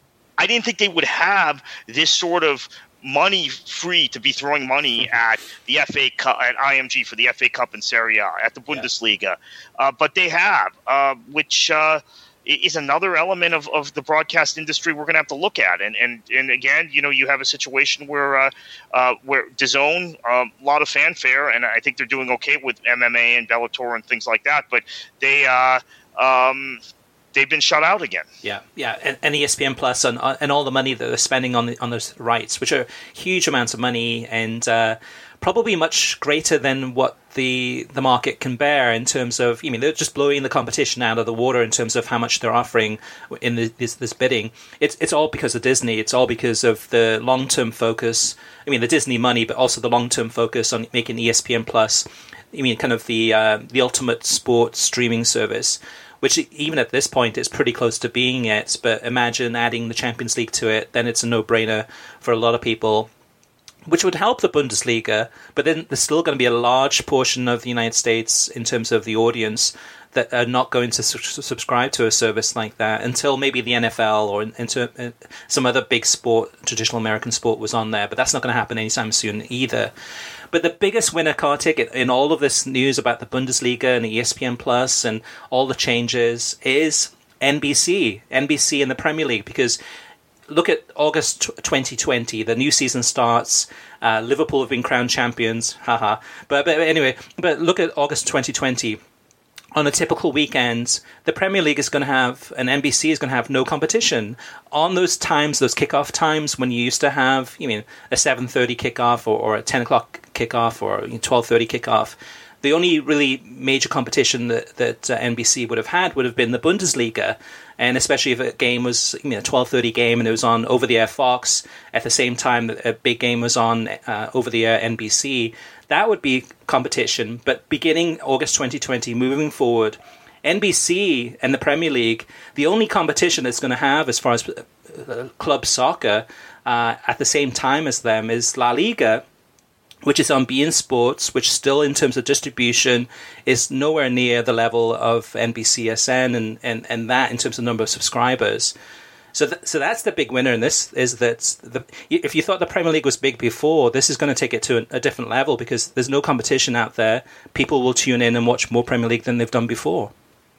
I didn't think they would have this sort of money free to be throwing money at the F A Cup, at I M G for the F A Cup and Serie A, at the Bundesliga, yeah. uh, but they have, uh, which. Uh, is another element of, of the broadcast industry we're going to have to look at. And, and, and again, you know, you have a situation where, uh, uh, where DAZN, a um, lot of fanfare, and I think they're doing okay with M M A and Bellator and things like that, but they, uh, um, they've been shut out again. Yeah, yeah, and, and E S P N Plus and, and all the money that they're spending on the, on those rights, which are huge amounts of money and uh, probably much greater than what the the market can bear in terms of, I mean, they're just blowing the competition out of the water in terms of how much they're offering in the, this this bidding. It's it's all because of Disney. It's all because of the long term focus. I mean, the Disney money, but also the long term focus on making E S P N Plus. I mean, kind of the uh, the ultimate sports streaming service, which even at this point is pretty close to being it. But imagine adding the Champions League to it, then it's a no-brainer for a lot of people, which would help the Bundesliga. But then there's still going to be a large portion of the United States in terms of the audience that are not going to su- subscribe to a service like that until maybe the N F L or into uh, some other big sport, traditional American sport was on there. But that's not going to happen anytime soon either. But the biggest winner, Kartik, in all of this news about the Bundesliga and the E S P N Plus and all the changes is N B C, N B C and the Premier League. Because look at August twenty twenty, the new season starts. Uh, Liverpool have been crowned champions, haha. But, but anyway, but look at August twenty twenty. On a typical weekend, the Premier League is going to have, and N B C is going to have no competition. On those times, those kickoff times, when you used to have, you mean, a seven thirty kickoff or, or a ten o'clock kickoff or twelve thirty kickoff, the only really major competition that, that uh, N B C would have had would have been the Bundesliga. And especially if a game was, you know, a twelve thirty game and it was on over-the-air Fox at the same time that a big game was on uh, over-the-air N B C, that would be competition. But beginning August twenty twenty, moving forward, N B C and the Premier League, the only competition it's going to have as far as uh, club soccer uh, at the same time as them is La Liga, which is on beIN Sports, which still in terms of distribution is nowhere near the level of N B C S N and, and, and that in terms of number of subscribers. So th- so that's the big winner in this, is that the, if you thought the Premier League was big before, this is going to take it to a, a different level because there's no competition out there. People will tune in and watch more Premier League than they've done before.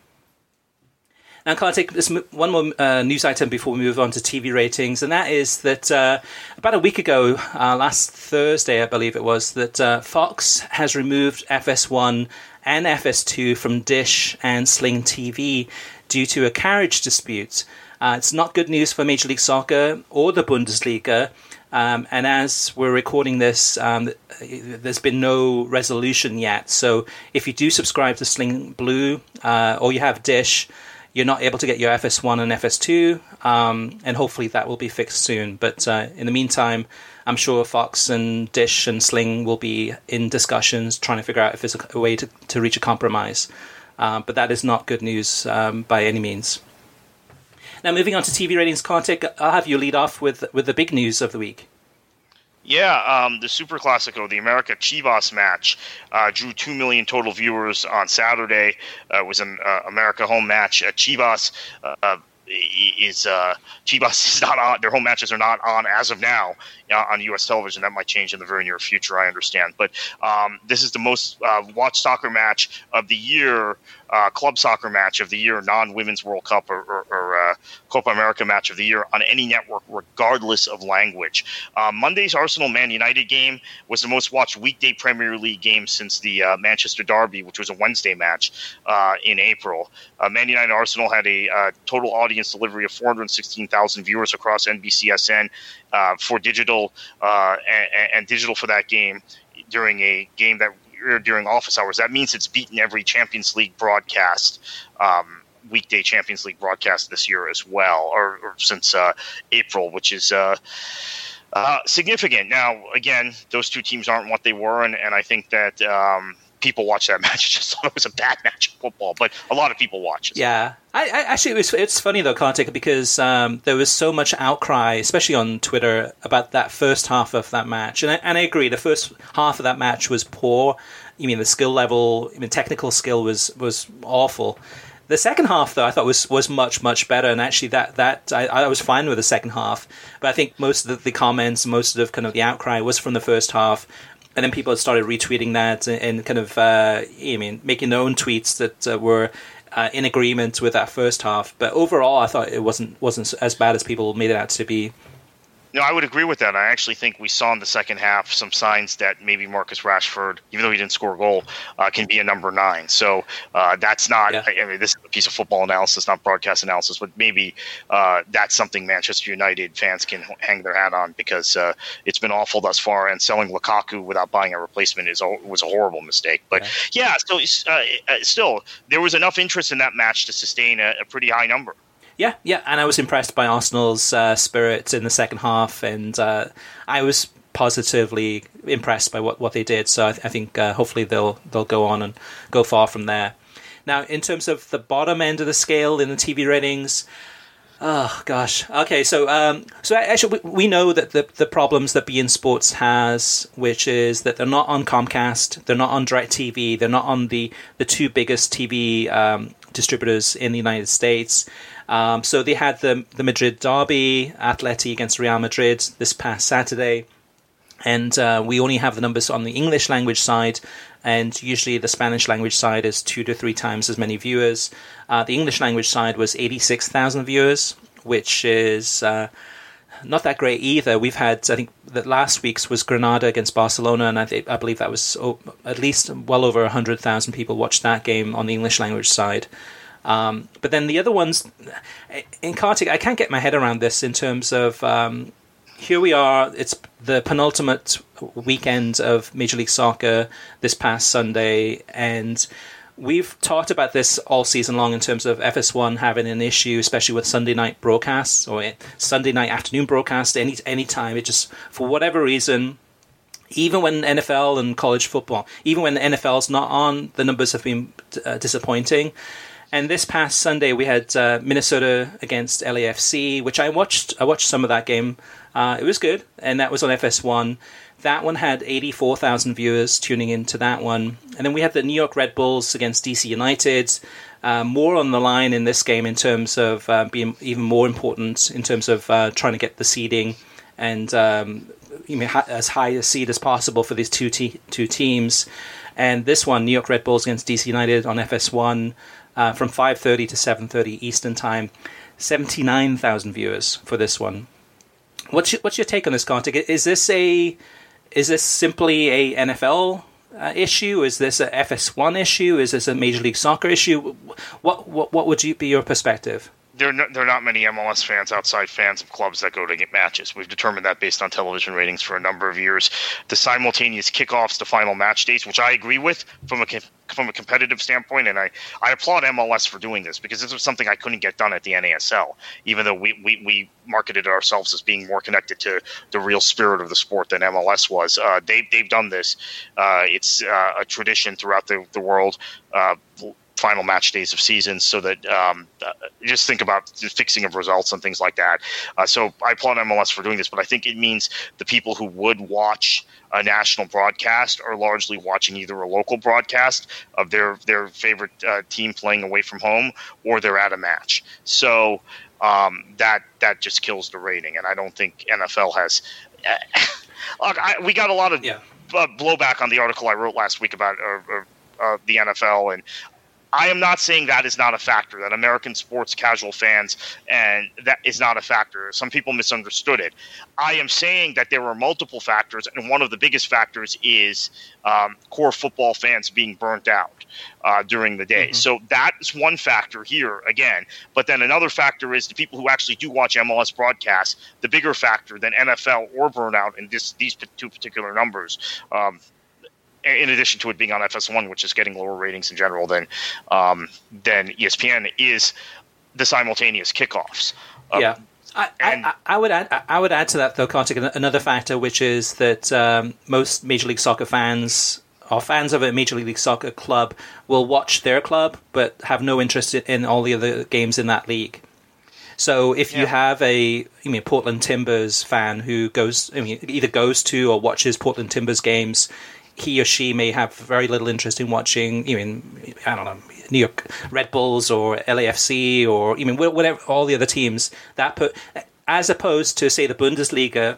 Now, can I take this one more uh, news item before we move on to T V ratings? And that is that uh, about a week ago, uh, last Thursday, I believe it was, that uh, Fox has removed F S one and F S two from Dish and Sling T V due to a carriage dispute. Uh, it's not good news for Major League Soccer or the Bundesliga. Um, and as we're recording this, um, there's been no resolution yet. So if you do subscribe to Sling Blue uh, or you have Dish, you're not able to get your F S one and F S two, um, and hopefully that will be fixed soon. But uh, in the meantime, I'm sure Fox and Dish and Sling will be in discussions trying to figure out if there's a, a way to, to reach a compromise. Uh, but that is not good news um, by any means. Now, moving on to T V ratings, Kartik, I'll have you lead off with with the big news of the week. Yeah, um, the Super Classico, the America Chivas match, uh, drew two million total viewers on Saturday. Uh, it was an uh, America home match. Uh, Chivas uh, is uh, Chivas is not on. Their home matches are not on as of now uh, on U S television. That might change in the very near future, I understand. But um, this is the most uh, watched soccer match of the year, uh, club soccer match of the year, non-Women's World Cup or, or, or uh, Copa America match of the year on any network, regardless of language. Uh, Monday's Arsenal-Man United game was the most watched weekday Premier League game since the uh, Manchester Derby, which was a Wednesday match uh, in April. Uh, Man United Arsenal had a uh, total audience delivery of four hundred sixteen thousand viewers across N B C S N uh, for digital uh, and, and digital for that game during a game that during office hours. That means it's beaten every Champions League broadcast, um, weekday Champions League broadcast this year as well, or, or since uh, April, which is uh, uh, significant. Now, again, those two teams aren't what they were, and, and I think that um, people watch that match and just thought it was a bad match of football, but a lot of people watch it. Yeah. I, I actually, it was, it's funny though, Kartik, because um, there was so much outcry, especially on Twitter, about that first half of that match. And I, and I agree, the first half of that match was poor. You mean the skill level, I mean, technical skill was, was awful. The second half, though, I thought was, was much, much better. And actually, that, that I, I was fine with the second half. But I think most of the, the comments, most of kind of the outcry was from the first half. And then people started retweeting that and, and kind of, uh, I mean, making their own tweets that uh, were uh, in agreement with that first half. But overall, I thought it wasn't wasn't as bad as people made it out to be. No, I would agree with that. I actually think we saw in the second half some signs that maybe Marcus Rashford, even though he didn't score a goal, uh, can be a number nine. So uh, that's not, yeah. I mean, this is a piece of football analysis, not broadcast analysis, but maybe uh, that's something Manchester United fans can hang their hat on, because uh, it's been awful thus far, and selling Lukaku without buying a replacement is a, was a horrible mistake. But yeah, yeah so uh, still, there was enough interest in that match to sustain a, a pretty high number. Yeah, yeah, and I was impressed by Arsenal's uh, spirit in the second half, and uh, I was positively impressed by what, what they did. So I, th- I think uh, hopefully they'll they'll go on and go far from there. Now, in terms of the bottom end of the scale in the T V ratings, oh gosh, okay, so um, so actually we, we know that the the problems that beIN Sports has, which is that they're not on Comcast, they're not on DirecTV, they're not on the the two biggest T V um, distributors in the United States. Um, so they had the the Madrid derby, Atleti against Real Madrid this past Saturday, and uh, we only have the numbers on the English language side, and usually the Spanish language side is two to three times as many viewers. Uh, the English language side was eighty-six thousand viewers, which is uh, not that great either. We've had, I think, that last week's was Granada against Barcelona, and I, th- I believe that was oh, at least well over one hundred thousand people watched that game on the English language side. Um, but then the other ones, in Kartik, I can't get my head around this in terms of, um, here we are, it's the penultimate weekend of Major League Soccer this past Sunday, and we've talked about this all season long in terms of F S one having an issue, especially with Sunday night broadcasts, or Sunday night afternoon broadcasts, any any time. It just, for whatever reason, even when N F L and college football, even when the N F L's not on, the numbers have been uh, disappointing. And this past Sunday, we had uh, Minnesota against L A F C, which I watched. I watched some of that game. Uh, it was good, and that was on F S one. That one had eighty-four thousand viewers tuning into that one. And then we had the New York Red Bulls against D C United. Uh, more on the line in this game in terms of uh, being even more important in terms of uh, trying to get the seeding and um, you know, as high a seed as possible for these two te- two teams. And this one, New York Red Bulls against D C United on F S one. Uh, from five thirty to seven thirty Eastern Time, seventy-nine thousand viewers for this one. What's your, what's your take on this, Kartik? Is this a is this simply a N F L uh, issue? Is this a F S one issue? Is this a Major League Soccer issue? What what what would you be your perspective? there are, no, there are not many M L S fans outside fans of clubs that go to get matches. We've determined that based on television ratings for a number of years. The simultaneous kickoffs to final match days, which I agree with from a from a competitive standpoint, and I, I applaud M L S for doing this, because this was something I couldn't get done at the N A S L, even though we, we, we marketed ourselves as being more connected to the real spirit of the sport than M L S was. Uh, they, they've done this. Uh, it's uh, a tradition throughout the, the world. Uh, final match days of seasons, so that um, uh, just think about the fixing of results and things like that. Uh, so I applaud M L S for doing this, but I think it means the people who would watch a national broadcast are largely watching either a local broadcast of their their favorite uh, team playing away from home, or they're at a match. So um, that that just kills the rating, and I don't think N F L has. Uh, look, I, we got a lot of yeah. uh, blowback on the article I wrote last week about uh, uh, the N F L, and I am not saying that is not a factor, that American sports casual fans, and that is not a factor. Some people misunderstood it. I am saying that there are multiple factors, and one of the biggest factors is um, core football fans being burnt out uh, during the day. Mm-hmm. So that is one factor here, again. But then another factor is the people who actually do watch M L S broadcasts, the bigger factor than N F L or burnout in this, these two particular numbers. Um, in addition to it being on F S one, which is getting lower ratings in general than um, than E S P N, is the simultaneous kickoffs. Um, yeah, I, and, I, I would add I would add to that though, Kartik, another factor, which is that um, most Major League Soccer fans or fans of a Major League Soccer club will watch their club, but have no interest in all the other games in that league. So if yeah. you have a, I mean, Portland Timbers fan who goes, I mean, either goes to or watches Portland Timbers games, he or she may have very little interest in watching, even, I don't know, New York Red Bulls or L A F C or even whatever, all the other teams that put, as opposed to, say, the Bundesliga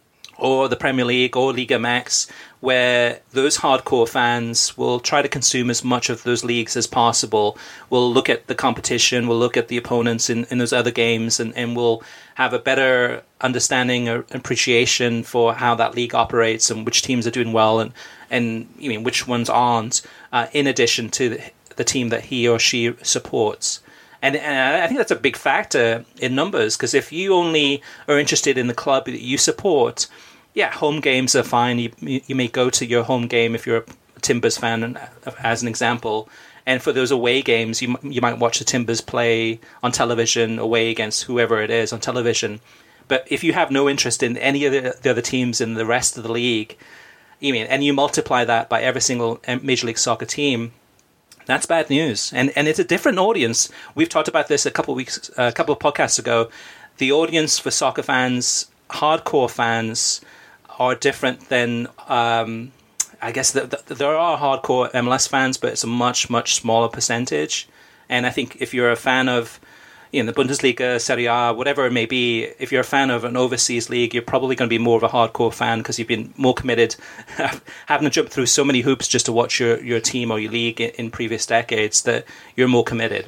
or the Premier League or Liga M X, where those hardcore fans will try to consume as much of those leagues as possible. We'll look at the competition, we'll look at the opponents in, in those other games, and, and we'll have a better understanding or appreciation for how that league operates and which teams are doing well and, and I mean, which ones aren't, uh, in addition to the, the team that he or she supports. And, and I think that's a big factor in numbers, because if you only are interested in the club that you support, yeah, home games are fine. You, you may go to your home game if you're a Timbers fan, as an example. And for those away games, you you might watch the Timbers play on television away against whoever it is on television. But if you have no interest in any of the, the other teams in the rest of the league, you mean, and you multiply that by every single Major League Soccer team, that's bad news. And and it's a different audience. We've talked about this a couple of weeks, a couple of podcasts ago. The audience for soccer fans, hardcore fans, are different than, um, I guess the, the, there are hardcore M L S fans, but it's a much, much smaller percentage. And I think if you're a fan of, you know, the Bundesliga, Serie A, whatever it may be, if you're a fan of an overseas league, you're probably going to be more of a hardcore fan because you've been more committed, having to jump through so many hoops just to watch your, your team or your league in, in previous decades, that you're more committed.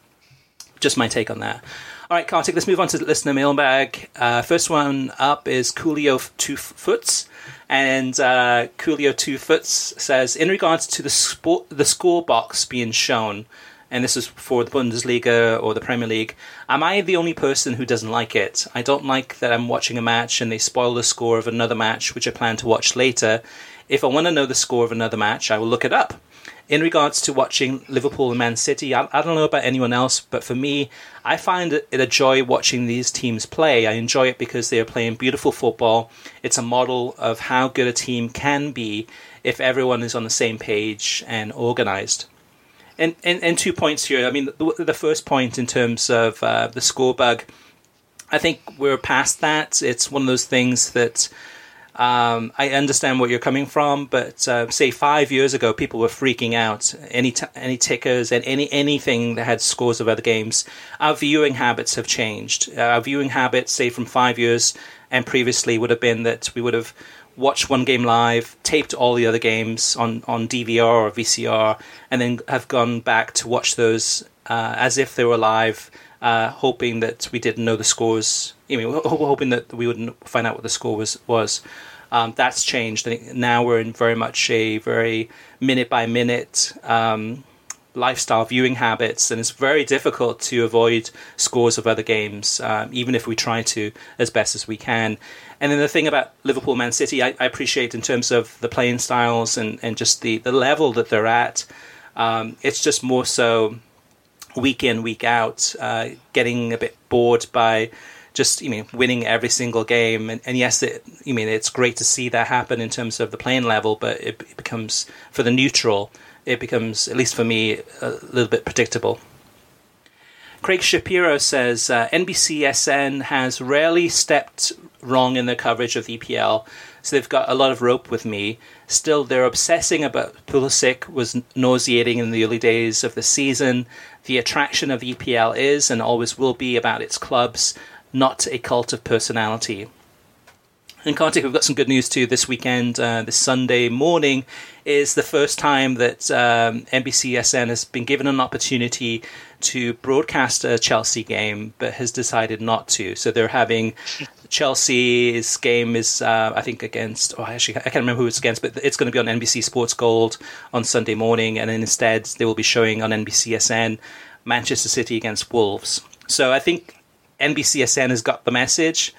Just my take on that. All right, Kartik, let's move on to the listener mailbag. Uh, first one up is Coolio Two Foots. And uh, Coolio Two Foots says, in regards to the sport, the score box being shown, and this is for the Bundesliga or the Premier League, am I the only person who doesn't like it? I don't like that I'm watching a match and they spoil the score of another match, which I plan to watch later. If I want to know the score of another match, I will look it up. In regards to watching Liverpool and Man City, I, I don't know about anyone else, but for me, I find it a joy watching these teams play. I enjoy it because they are playing beautiful football. It's a model of how good a team can be if everyone is on the same page and organized. And, and, and two points here. I mean, the, the first point in terms of uh, the score bug, I think we're past that. It's one of those things that um, I understand where you're coming from, but uh, say five years ago, people were freaking out. Any t- any tickers and any anything that had scores of other games. Our viewing habits have changed. Our viewing habits, say from five years and previously, would have been that we would have watched one game live, taped all the other games on, on D V R or V C R, and then have gone back to watch those uh, as if they were live, uh, hoping that we didn't know the scores. I mean, hoping that we wouldn't find out what the score was. was. Um, that's changed. I think now we're in very much a very minute by minute um, lifestyle viewing habits, and it's very difficult to avoid scores of other games, um, even if we try to as best as we can. And then the thing about Liverpool Man City, I, I appreciate in terms of the playing styles and, and just the, the level that they're at. Um, it's just more so week in, week out, uh, getting a bit bored by just, you know, winning every single game. And, and yes, it, you mean, it's great to see that happen in terms of the playing level, but it, it becomes, for the neutral, it becomes, at least for me, a little bit predictable. Craig Shapiro says, uh, N B C S N has rarely stepped wrong in their coverage of the E P L, so they've got a lot of rope with me. Still, they're obsessing about Pulisic was nauseating in the early days of the season. The attraction of the E P L is and always will be about its clubs, not a cult of personality. And Kartik, we've got some good news too. This weekend, uh, this Sunday morning, is the first time that um, N B C S N has been given an opportunity to broadcast a Chelsea game, but has decided not to. So they're having Chelsea's game is, uh, I think, against, oh, actually, I can't remember who it's against, but it's going to be on N B C Sports Gold on Sunday morning. And then instead, they will be showing on N B C S N Manchester City against Wolves. So I think N B C S N has got the message.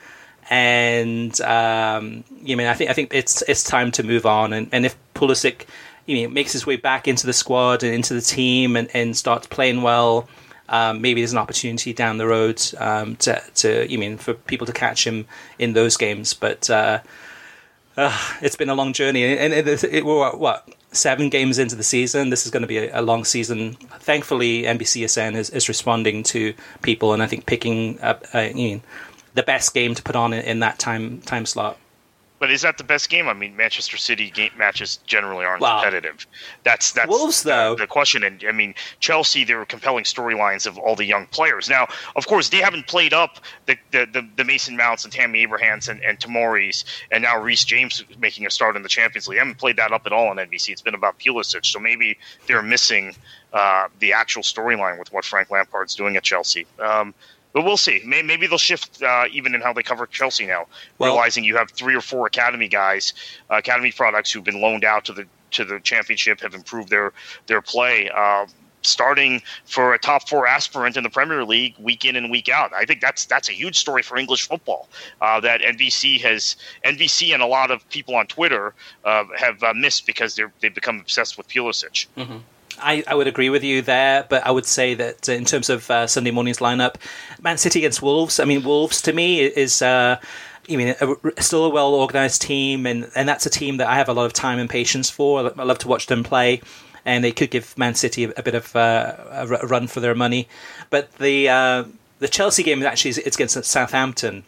And um, you mean I think I think it's it's time to move on, and, and if Pulisic, you know, makes his way back into the squad and into the team and, and starts playing well, um, maybe there's an opportunity down the road um, to to you mean for people to catch him in those games. But uh, uh, it's been a long journey, and it, it, it, we're what seven games into the season. This is going to be a, a long season. Thankfully, N B C S N is, is responding to people, and I think picking up. Uh, you know, the best game to put on in that time time slot. But is that the best game? I mean, Manchester City game matches generally aren't wow. competitive. That's that's Wolves, though. The, the question. And I mean, Chelsea, there were compelling storylines of all the young players. Now, of course, they haven't played up the the, the, the Mason Mounts and Tammy Abrahams and, and Tomori's, and now Reece James making a start in the Champions League. They haven't played that up at all on N B C. It's been about Pulisic. So maybe they're missing uh, the actual storyline with what Frank Lampard's doing at Chelsea. Um, But we'll see. Maybe they'll shift uh, even in how they cover Chelsea now, well, realizing you have three or four academy guys, uh, academy products who've been loaned out to the to the championship, have improved their their play, uh, starting for a top four aspirant in the Premier League week in and week out. I think that's that's a huge story for English football uh, that N B C has N B C and a lot of people on Twitter uh, have uh, missed because they're they've become obsessed with Pulisic. Mm-hmm. I, I would agree with you there, but I would say that in terms of uh, Sunday morning's lineup, Man City against Wolves, I mean, Wolves to me is, uh, I mean, a, still a well-organised team, and, and that's a team that I have a lot of time and patience for. I love to watch them play, and they could give Man City a, a bit of uh, a run for their money. But the uh, the Chelsea game actually is it's against Southampton.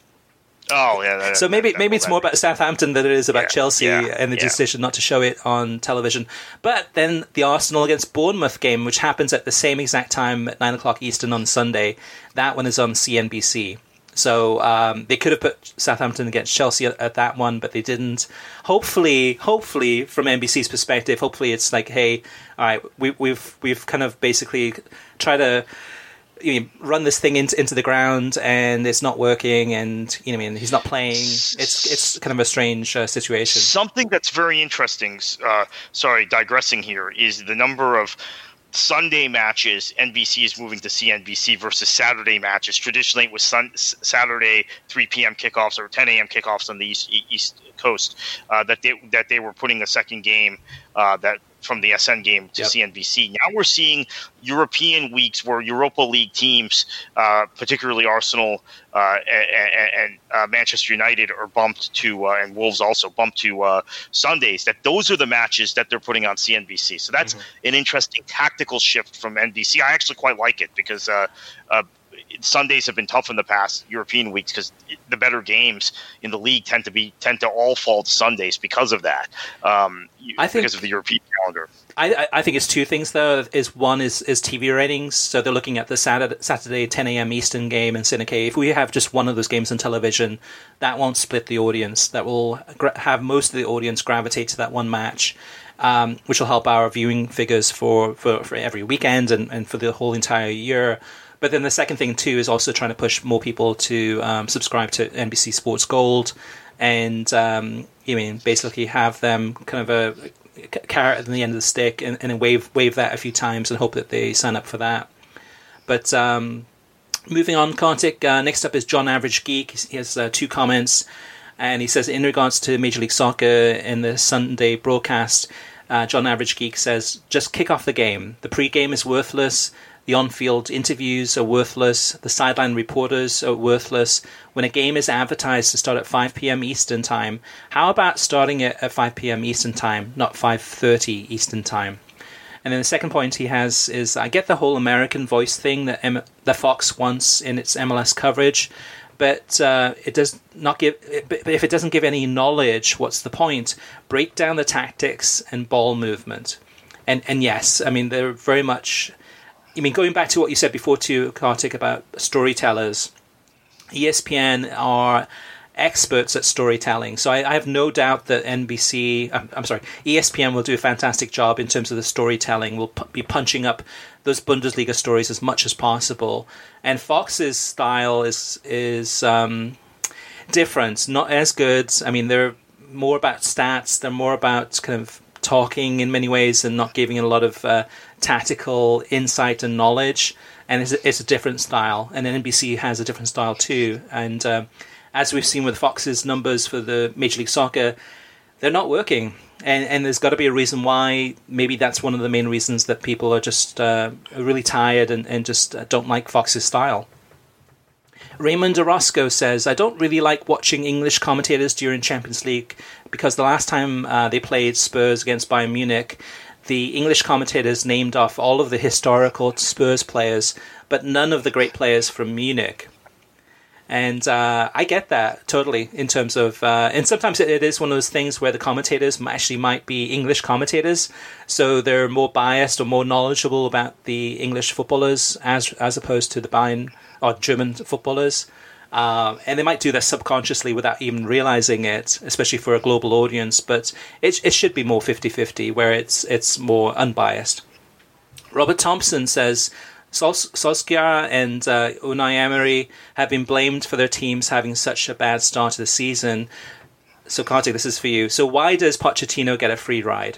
Oh yeah. That, so maybe that, maybe it's more about Southampton than it is about yeah, Chelsea yeah, and the yeah. decision not to show it on television. But then the Arsenal against Bournemouth game, which happens at the same exact time at nine o'clock Eastern on Sunday, that one is on C N B C. So um, they could have put Southampton against Chelsea at, at that one, but they didn't. Hopefully, hopefully from N B C's perspective, hopefully it's like, hey, all right, we, we've we've kind of basically tried to. You know, run this thing into into the ground, and it's not working, and you know, I mean, he's not playing. It's it's kind of a strange uh, situation. Something that's very interesting. Uh, sorry, digressing here is the number of Sunday matches N B C is moving to C N B C versus Saturday matches. Traditionally, it was sun, Saturday three p.m. kickoffs or ten a.m. kickoffs on the East, East Coast. Uh, that they that they were putting a second game uh, that. From the S N game to yep. C N B C. Now we're seeing European weeks where Europa League teams, uh, particularly Arsenal uh, and, and uh, Manchester United, are bumped to, uh, and Wolves also bumped to uh, Sundays. That those are the matches that they're putting on C N B C. So that's mm-hmm. an interesting tactical shift from N B C. I actually quite like it because uh, uh, Sundays have been tough in the past European weeks because the better games in the league tend to be tend to all fall to Sundays because of that. Um, I think, because of the European calendar. I, I think it's two things though. Is one is, is T V ratings. So they're looking at the Saturday, Saturday ten a.m. Eastern game and saying, okay, if we have just one of those games on television, that won't split the audience. That will gra- have most of the audience gravitate to that one match. Um, which will help our viewing figures for, for, for every weekend and, and for the whole entire year. But then the second thing, too, is also trying to push more people to um, subscribe to N B C Sports Gold and, um, you mean, basically have them kind of a carrot at the end of the stick and, and then wave wave that a few times and hope that they sign up for that. But um, moving on, Kartik, uh, next up is John Average Geek. He has uh, two comments, and he says, in regards to Major League Soccer in the Sunday broadcast, uh, John Average Geek says, just kick off the game. The pre-game is worthless. The on-field interviews are worthless. The sideline reporters are worthless. When a game is advertised to start at five p.m. Eastern Time, how about starting it at five p.m. Eastern Time, not five thirty Eastern Time? And then the second point he has is, I get the whole American voice thing that M- that Fox wants in its M L S coverage, but uh, it does not give. But if it doesn't give any knowledge, what's the point? Break down the tactics and ball movement. And and yes, I mean they're very much. I mean, going back to what you said before too, Kartik, about storytellers, E S P N are experts at storytelling. So I, I have no doubt that N B C, I'm, I'm sorry, E S P N will do a fantastic job in terms of the storytelling. We'll p- be punching up those Bundesliga stories as much as possible. And Fox's style is is um, different, not as good. I mean, they're more about stats. They're more about kind of talking in many ways and not giving a lot of uh, tactical insight and knowledge, and it's a, it's a different style, and N B C has a different style too. And uh, as we've seen with Fox's numbers for the Major League Soccer, they're not working, and, and there's got to be a reason why. Maybe that's one of the main reasons that people are just uh, really tired and, and just don't like Fox's style. Raymond Orozco says, I don't really like watching English commentators during Champions League because the last time uh, they played Spurs against Bayern Munich, the English commentators named off all of the historical Spurs players, but none of the great players from Munich. And uh, I get that totally in terms of, uh, and sometimes it, it is one of those things where the commentators actually might be English commentators, so they're more biased or more knowledgeable about the English footballers as as opposed to the Bayern or German footballers. Uh, and they might do that subconsciously without even realizing it, especially for a global audience. But it it should be more fifty-fifty, where it's it's more unbiased. Robert Thompson says, Sol- Solskjaer and uh, Unai Emery have been blamed for their teams having such a bad start to the season. So, Kartik, this is for you. So why does Pochettino get a free ride?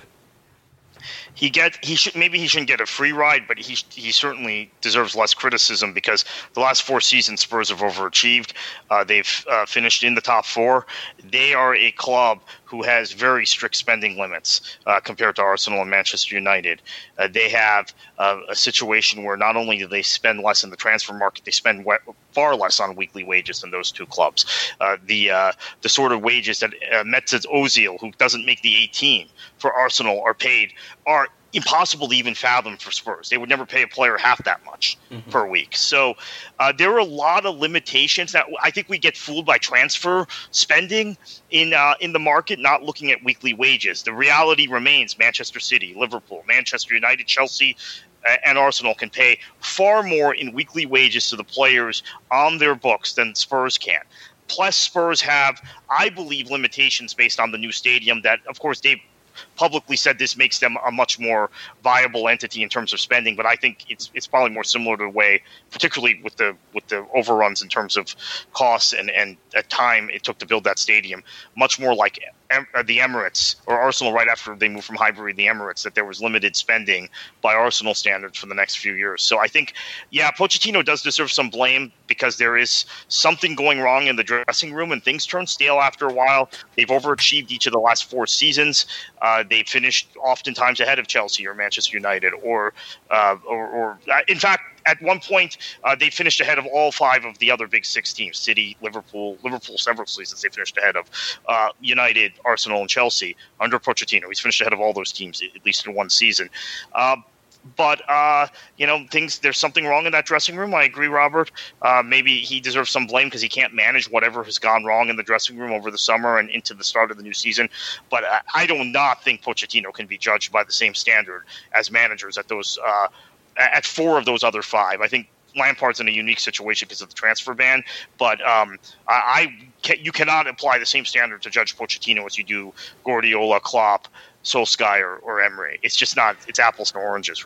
He get he should maybe he shouldn't get a free ride, but he he certainly deserves less criticism because the last four seasons Spurs have overachieved. Uh, they've uh, finished in the top four. They are a club who has very strict spending limits uh, compared to Arsenal and Manchester United. Uh, they have uh, a situation where not only do they spend less in the transfer market, they spend we- far less on weekly wages than those two clubs. Uh, the uh, the sort of wages that uh, Mesut Ozil, who doesn't make the eight team for Arsenal, are paid are impossible to even fathom for Spurs. They would never pay a player half that much mm-hmm. per week. So uh, there are a lot of limitations that I think we get fooled by transfer spending in uh, in the market, not looking at weekly wages. The reality remains Manchester City, Liverpool, Manchester United, Chelsea, uh, and Arsenal can pay far more in weekly wages to the players on their books than Spurs can. Plus, Spurs have, I believe, limitations based on the new stadium that, of course, they've publicly said this makes them a much more viable entity in terms of spending, but I think it's it's probably more similar to the way, particularly with the with the overruns in terms of costs and and at time it took to build that stadium, much more like the Emirates or Arsenal right after they moved from Highbury to the Emirates, that there was limited spending by Arsenal standards for the next few years. So I think, yeah, Pochettino does deserve some blame because there is something going wrong in the dressing room and things turn stale after a while. They've overachieved each of the last four seasons. Uh, they finished oftentimes ahead of Chelsea or Manchester United or, uh, or, or uh, in fact, at one point, uh, they finished ahead of all five of the other big six teams: City, Liverpool, Liverpool several seasons they finished ahead of uh, United, Arsenal, and Chelsea under Pochettino. He's finished ahead of all those teams, at least in one season. Uh, but, uh, you know, things there's something wrong in that dressing room. I agree, Robert. Uh, maybe he deserves some blame because he can't manage whatever has gone wrong in the dressing room over the summer and into the start of the new season. But uh, I do not think Pochettino can be judged by the same standard as managers at those uh at four of those other five. I think Lampard's in a unique situation because of the transfer ban, but um, I, I you cannot apply the same standard to judge Pochettino as you do Guardiola, Klopp, Solskjaer, or Emery. It's just not, it's apples and oranges, really.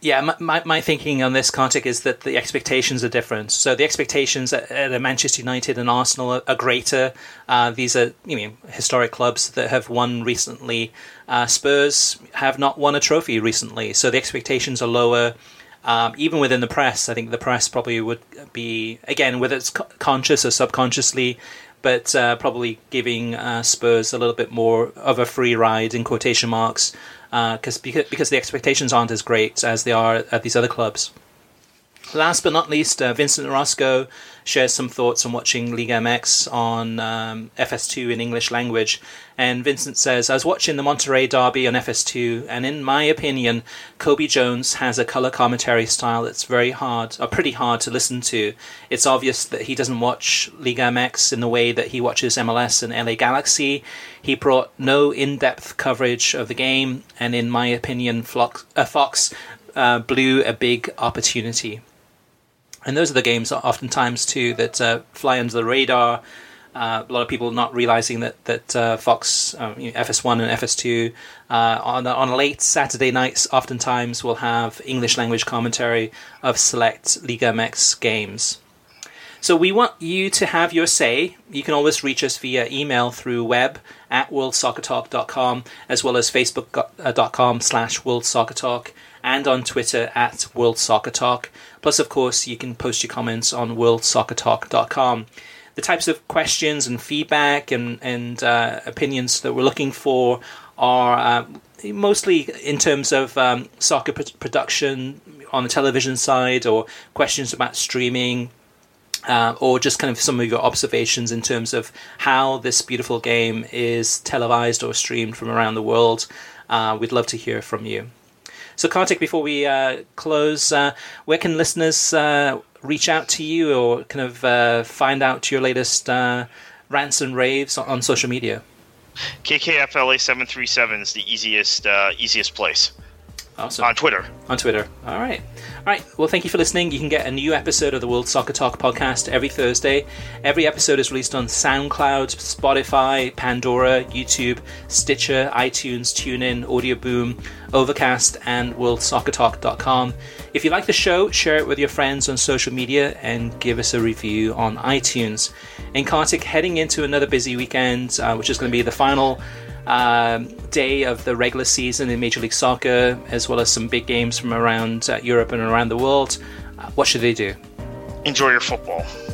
Yeah, my, my, my thinking on this, Kartik, is that the expectations are different. So the expectations at, at Manchester United and Arsenal are, are greater. Uh, these are, you know, historic clubs that have won recently. Uh, Spurs have not won a trophy recently, so the expectations are lower. Um, even within the press, I think the press probably would be, again, whether it's conscious or subconsciously, but uh, probably giving uh, Spurs a little bit more of a free ride in quotation marks, because uh, because because the expectations aren't as great as they are at these other clubs. Last but not least, uh, Vincent Orozco shares some thoughts on watching Liga M X on um, F S two in English language. And Vincent says, I was watching the Monterrey derby on F S two, and in my opinion, Kobe Jones has a colour commentary style that's very hard, or pretty hard to listen to. It's obvious that he doesn't watch Liga M X in the way that he watches M L S and L A Galaxy. He brought no in-depth coverage of the game, and in my opinion, Fox, uh, Fox uh, blew a big opportunity. And those are the games oftentimes too that uh, fly under the radar. Uh, a lot of people not realizing that that uh, Fox, um, you know, F S one and F S two uh, on on late Saturday nights oftentimes will have English language commentary of select Liga M X games. So we want you to have your say. You can always reach us via email through web at world soccer talk dot com, as well as facebook dot com slash world soccer talk, and on Twitter at World Soccer Talk. Plus, of course, you can post your comments on world soccer talk dot com. The types of questions and feedback and, and uh, opinions that we're looking for are uh, mostly in terms of um, soccer pr- production on the television side, or questions about streaming, uh, or just kind of some of your observations in terms of how this beautiful game is televised or streamed from around the world. Uh, we'd love to hear from you. So, Kartik, before we uh, close, uh, where can listeners uh, reach out to you or kind of uh, find out your latest uh, rants and raves on, on social media? K K F L A seven three seven is the easiest uh, easiest place. Awesome. On Twitter. On Twitter. All right. All right. Well, thank you for listening. You can get a new episode of the World Soccer Talk podcast every Thursday. Every episode is released on SoundCloud, Spotify, Pandora, YouTube, Stitcher, iTunes, TuneIn, Audio Boom, Overcast, and world soccer talk dot com. If you like the show, share it with your friends on social media and give us a review on iTunes. And Kartik, heading into another busy weekend, uh, which is going to be the final Um, day of the regular season in Major League Soccer, as well as some big games from around uh, Europe and around the world. Uh, what should they do? Enjoy your football.